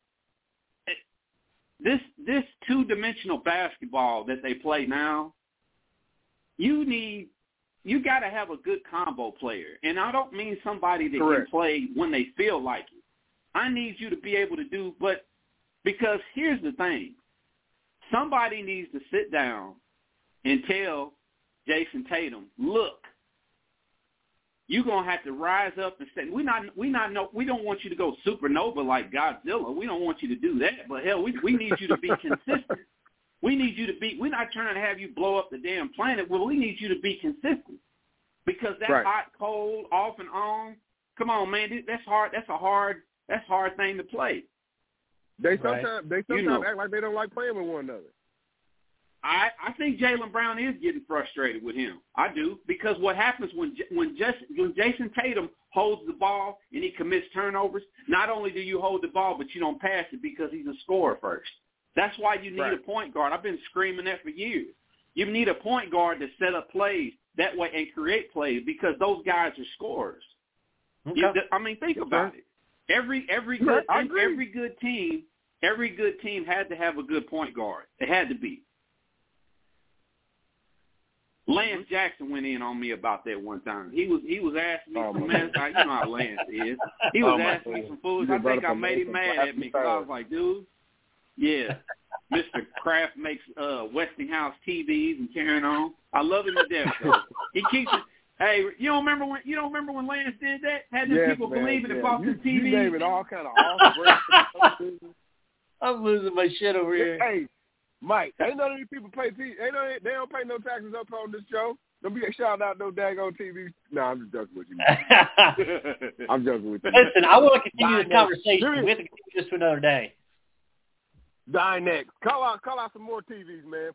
This this two-dimensional basketball that they play now, you need you got to have a good combo player, and I don't mean somebody that Correct. can play when they feel like it. I need you to be able to do, but because here's the thing, somebody needs to sit down and tell Jason Tatum, look, you're gonna have to rise up and say, we not we not know we don't want you to go supernova like Godzilla. We don't want you to do that. But hell, we we need you to be consistent. We need you to be. We're not trying to have you blow up the damn planet. Well, we need you to be consistent because that right. hot, cold, off and on. Come on, man, that's hard. That's a hard. That's a hard thing to play. They sometimes right. they sometimes you know, act like they don't like playing with one another. I, I think Jaylen Brown is getting frustrated with him. I do, because what happens when when, just, when Jason Tatum holds the ball and he commits turnovers, not only do you hold the ball, but you don't pass it because he's a scorer first. That's why you need right. a point guard. I've been screaming that for years. You need a point guard to set up plays that way and create plays because those guys are scorers. Okay. You, I mean, think okay. about it. Every every good every good team every good team had to have a good point guard. It had to be. Lance Jackson went in on me about that one time. He was he was asking me oh, some man, you know how Lance is. He was oh, asking me some fools. I think I made him mad at me because I was like, dude, yeah, Mister Kraft makes uh, Westinghouse T Vs and carrying on. I love him to death. Though. He keeps it. Hey, you don't remember when you don't remember when Lance did that? Had these yes, people man, believing yeah. in Boston you, T Vs. You naming all kind of awesome. I'm losing my shit over here. Hey. Mike, ain't none of these people pay T. Ain't none, they don't pay no taxes up on this show. Don't be shouting out no daggone T V. No, I'm just joking with you. I'm joking with you. Listen, I want to continue Dynex. this conversation. We have to continue this for another day. Dynex. Call out, call out some more T Vs, man.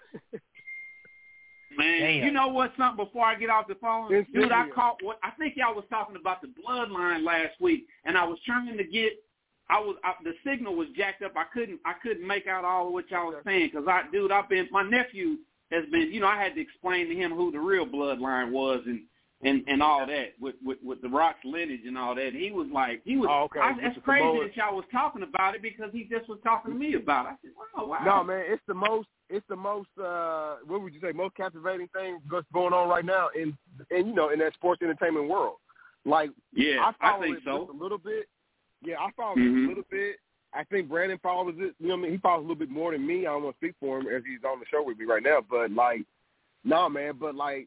Man, Damn. You know what? Something before I get off the phone, it's dude. I video. caught what I think y'all was talking about the bloodline last week, and I was trying to get. I was I, the signal was jacked up. I couldn't I couldn't make out all of what y'all was saying because I, dude, I've been my nephew has been, you know, I had to explain to him who the real bloodline was and and, and all that with, with with the Rock's lineage and all that. And he was like, he was. Oh, okay. I, it's crazy most, that y'all was talking about it because he just was talking to me about it. I said, wow, wow. No, man, it's the most. It's the most. Uh, what would you say? Most captivating thing that's going on right now in, in you know, in that sports entertainment world. Like, yeah, I follow I think it so. just a little bit. Yeah, I follow mm-hmm. it a little bit. I think Brandon follows it. You know what I mean? He follows a little bit more than me. I don't want to speak for him as he's on the show with me right now. But, like, no, nah, man. But, like,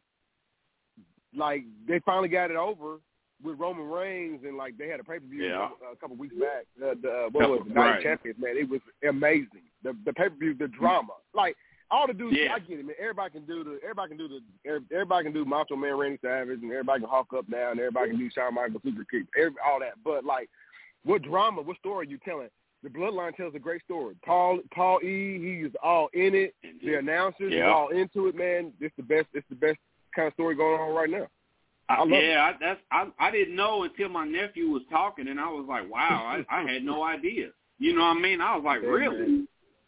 like they finally got it over with Roman Reigns, and, like, they had a pay-per-view yeah. a, a couple weeks back. Uh, the, uh, what was it? The Night of Champions, man. It was amazing. The, the pay-per-view, the drama. Like, all the dudes, yeah. I get it, man. Everybody can do the, everybody can do the, everybody can do Macho Man Randy Savage, and everybody can hawk up now, and everybody can do Shawn Michaels super kick, every, all that. But like, what drama, what story are you telling? The Bloodline tells a great story. Paul, Paul E, he is all in it. The announcers, yeah. he's all into it, man. It's the best. It's the best kind of story going on right now. I love yeah, it. I, that's I, I didn't know until my nephew was talking, and I was like, wow, I, I had no idea. You know what I mean? I was like, yeah, really? Man.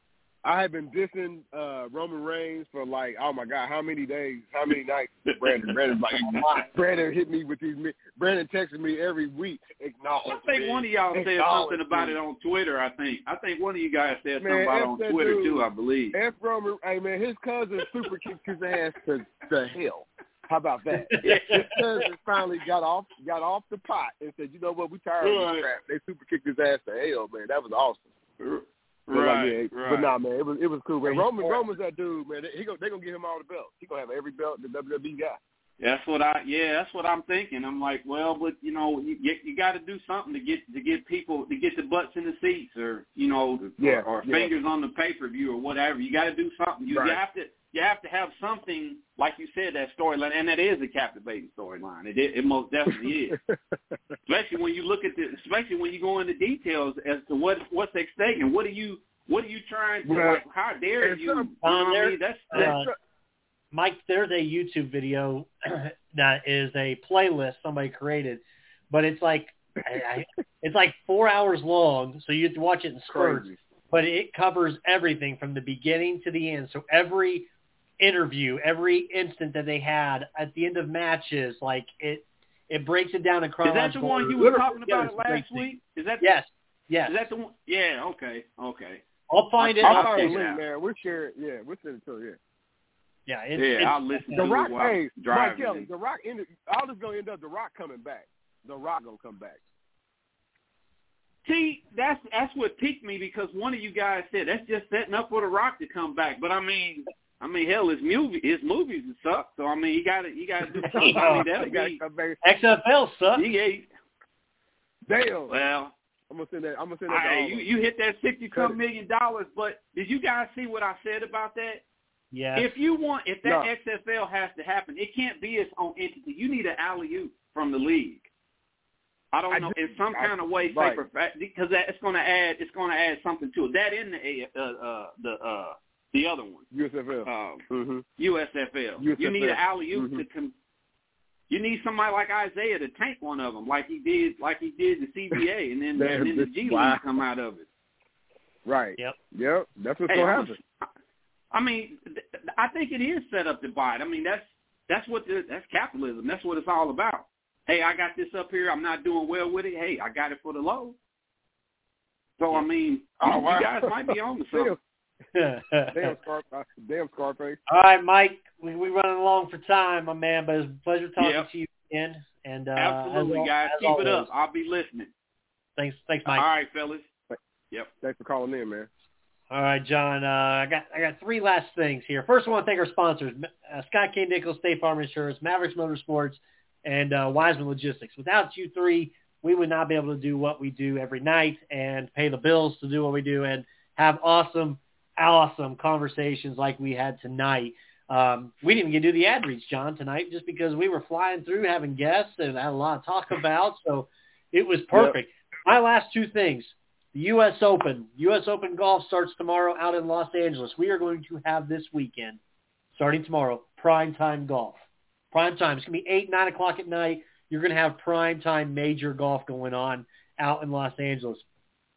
I have been dissing uh, Roman Reigns for like, oh my God, how many days, how many nights? Brandon, Brandon's like, Brandon hit me with these. Brandon texted me every week. I think one of y'all said something about it on Twitter. I think. I think one of you guys said man, something about it on Twitter dude, too. I believe. F Roman, hey man, his cousin super kicked his ass to, to hell. How about that? Yeah. His cousin finally got off, got off the pot and said, you know what, we tired of this crap. They super kicked his ass to hell, man. That was awesome. But right, like, yeah, right. But nah, man, it was it was cool, man. Roman Roman's that dude, man. He go, they gonna give him all the belts. He gonna have every belt the W W E got. That's what I yeah, that's what I'm thinking. I'm like, well, but you know, you you got to do something to get to get people to get the butts in the seats, or you know, yeah, or, or yeah. fingers on the pay per view or whatever. You got to do something. You, right. you have to you have to have something, like you said, that storyline, and that is a captivating storyline. It it most definitely is. Especially when you look at the, especially when you go into details as to what what's at stake and what are you. What are you trying to, well, like, how dare you? Um, you know what there, I mean? That's, that's uh, Mike, there's a YouTube video that is a playlist somebody created, but it's like, I, I, it's like four hours long, so you have to watch it in spurts, crazy. But it covers everything from the beginning to the end. So every interview, every instant that they had at the end of matches, like it, it breaks it down in chronological. Is that the one you were talking about it last week? Is that yes, yes. Is that the one? Yeah. Okay. Okay. I'll find it. I'll, I'll I'll check link, it out. man. We'll share it. Yeah, we'll send it to you. Yeah. It's, yeah, it's, I'll listen the to Rock, it while hey, driving. Mike Kelly, The Rock, ended, all this going to end up The Rock coming back. The Rock going to come back. See, that's that's what piqued me because one of you guys said that's just setting up for The Rock to come back. But I mean, I mean, hell, his movie, his movies suck. So I mean, you got to you got to do something. I mean, that'll be X F L sucks. Yeah. Damn. Well. I'm gonna send that. I'm gonna send that. Right, to you, you hit that sixty-some million dollars, but did you guys see what I said about that? Yeah. If you want, if that no. X F L has to happen, it can't be its own entity. You need an alley-oop from the league. I don't I know do, in some I, kind of way, right. shape, or fact, because that, it's going to add. It's going to add something to it. That in the uh, uh, the uh, the other one, U S F L, um, mm-hmm. U S F L. U S F L. You need an alley-oop mm-hmm. to come. You need somebody like Isaiah to tank one of them, like he did, like he did the C B A, and then Man, and then the G League wow. come out of it. Right. Yep. Yep. That's what's Hey, gonna I happen. was, I mean, I think it is set up to buy it. I mean, that's that's what the, that's capitalism. That's what it's all about. Hey, I got this up here. I'm not doing well with it. Hey, I got it for the low. So I mean, oh, you, wow. you guys might be on to something. Damn, Scar- Damn Scarface. All right, Mike, we we running along for time, my man, but it's a pleasure talking yep. to you again. And uh, absolutely, as, guys, as keep always. it up. I'll be listening. Thanks, thanks, Mike. All right, fellas. Yep. Thanks for calling in, man. All right, John. Uh, I got I got three last things here. First, I want to thank our sponsors: uh, Scott K. Nichols, State Farm Insurance, Mavericks Motorsports, and uh, Wiseman Logistics. Without you three, we would not be able to do what we do every night and pay the bills to do what we do and have awesome, awesome conversations like we had tonight. Um, we didn't even get to do the ad reads, John, tonight just because we were flying through having guests and had a lot to talk about. So it was perfect. Yep. My last two things. The U S Open. U S Open Golf starts tomorrow out in Los Angeles. We are going to have this weekend, starting tomorrow, prime time golf. Prime time. It's going to be eight, nine o'clock at night. You're going to have prime time major golf going on out in Los Angeles.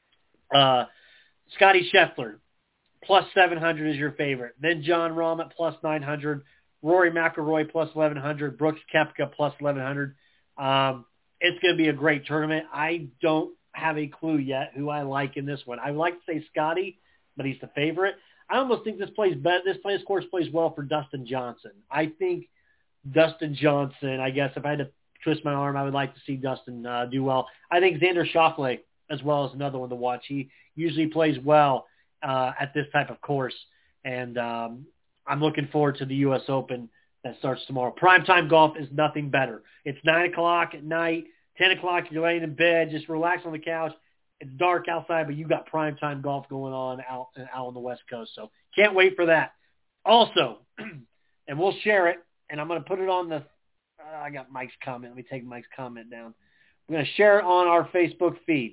Uh, Scotty Scheffler, plus seven hundred is your favorite. Then Jon Rahm at plus nine hundred. Rory McIlroy, plus eleven hundred. Brooks Koepka, plus eleven hundred. Um, it's going to be a great tournament. I don't have a clue yet who I like in this one. I would like to say Scotty, but he's the favorite. I almost think this plays better. This place course plays well for Dustin Johnson. I think Dustin Johnson, I guess if I had to twist my arm, I would like to see Dustin uh, do well. I think Xander Schauffele as well is another one to watch. He usually plays well uh, at this type of course, and um, I'm looking forward to the U S Open that starts tomorrow. Primetime golf is nothing better. It's nine o'clock at night, ten o'clock, you're laying in bed, just relax on the couch. It's dark outside, but you got primetime golf going on out, out on the West Coast. So can't wait for that. Also, and we'll share it, and I'm going to put it on the uh, – I got Mike's comment. Let me take Mike's comment down. I'm going to share it on our Facebook feed.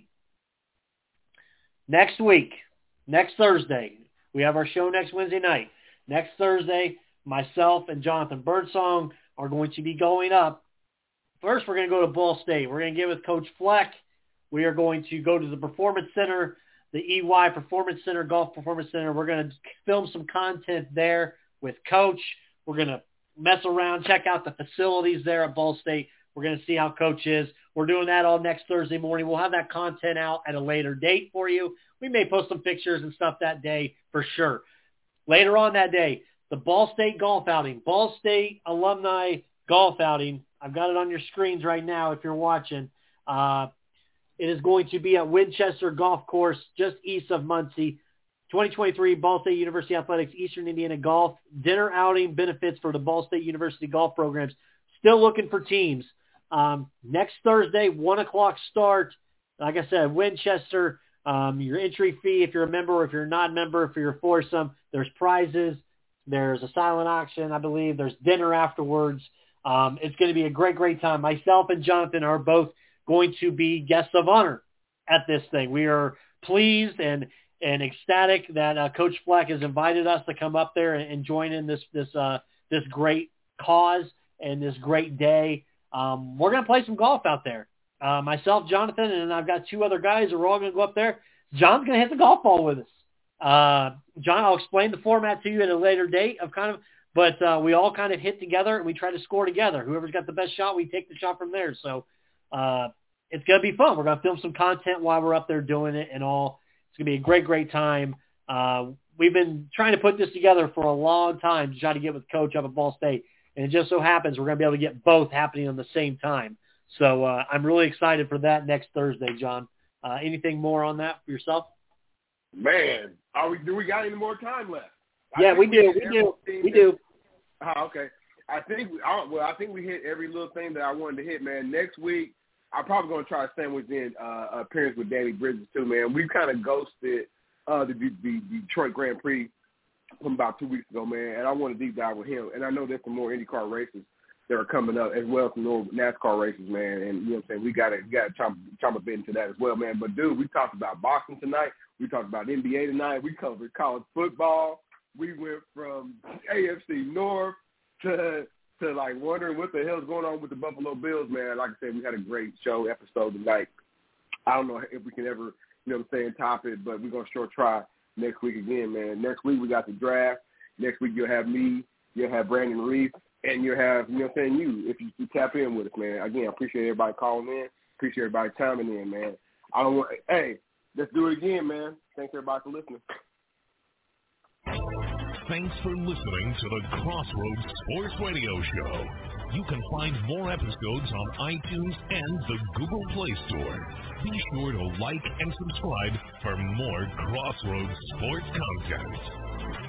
Next week, next Thursday, we have our show next Wednesday night. Next Thursday, myself and Jonathan Birdsong are going to be going up. First, we're going to go to Ball State. We're going to get with Coach Fleck. We are going to go to the Performance Center, the E Y Performance Center, Golf Performance Center. We're going to film some content there with Coach. We're going to mess around, check out the facilities there at Ball State. We're going to see how Coach is. We're doing that all next Thursday morning. We'll have that content out at a later date for you. We may post some pictures and stuff that day for sure. Later on that day, the Ball State golf outing, Ball State alumni golf outing. I've got it on your screens right now if you're watching. Uh, it is going to be at Winchester Golf Course just east of Muncie. twenty twenty-three Ball State University Athletics Eastern Indiana Golf Dinner Outing benefits for the Ball State University golf programs. Still looking for teams. Um, next Thursday, one o'clock start. Like I said, Winchester. Um, your entry fee, if you're a member or if you're not a member, if you're a foursome, there's prizes. There's a silent auction, I believe. There's dinner afterwards. Um, it's going to be a great, great time. Myself and Jonathan are both going to be guests of honor at this thing. We are pleased and and ecstatic that uh, Coach Fleck has invited us to come up there and, and join in this this uh, this great cause and this great day. Um, we're going to play some golf out there. Uh, myself, Jonathan, and I've got two other guys who are all going to go up there. John's going to hit the golf ball with us. Uh, John, I'll explain the format to you at a later date of kind of, but uh, we all kind of hit together and we try to score together. Whoever's got the best shot, we take the shot from there. So uh, it's going to be fun. We're going to film some content while we're up there doing it and all. It's going to be a great, great time. Uh, we've been trying to put this together for a long time to try to get with Coach up at Ball State. And it just so happens we're going to be able to get both happening on the same time. So uh, I'm really excited for that next Thursday, John. Uh, anything more on that for yourself? Man, are we? Do we got any more time left? Yeah, we do. We do. We do. Oh, okay. I think we. Well, I think we hit every little thing that I wanted to hit, man. Next week, I'm probably going to try to sandwich in uh, appearance with Danny Bridges too, man. We kind of ghosted uh, the, the, the Detroit Grand Prix from about two weeks ago, man, and I want to deep dive with him. And I know there's some more IndyCar races that are coming up, as well as some more NASCAR races, man. And you know what I'm saying? We got to we got to chomp, chomp a bit into that as well, man. But dude, we talked about boxing tonight. We talked about N B A tonight. We covered college football. We went from A F C North to to like wondering what the hell is going on with the Buffalo Bills, man. Like I said, we had a great show episode tonight. I don't know if we can ever, you know what I'm saying, top it, but we're gonna sure try next week again, man. Next week we got the draft. Next week you'll have me. You'll have Brandon Reese. And you have, you know what I'm saying, you, if you, you tap in with us, man. Again, I appreciate everybody calling in. Appreciate everybody chiming in, man. I don't want, hey, let's do it again, man. Thanks, everybody, for listening. Thanks for listening to the Crossroads Sports Radio Show. You can find more episodes on iTunes and the Google Play Store. Be sure to like and subscribe for more Crossroads Sports content.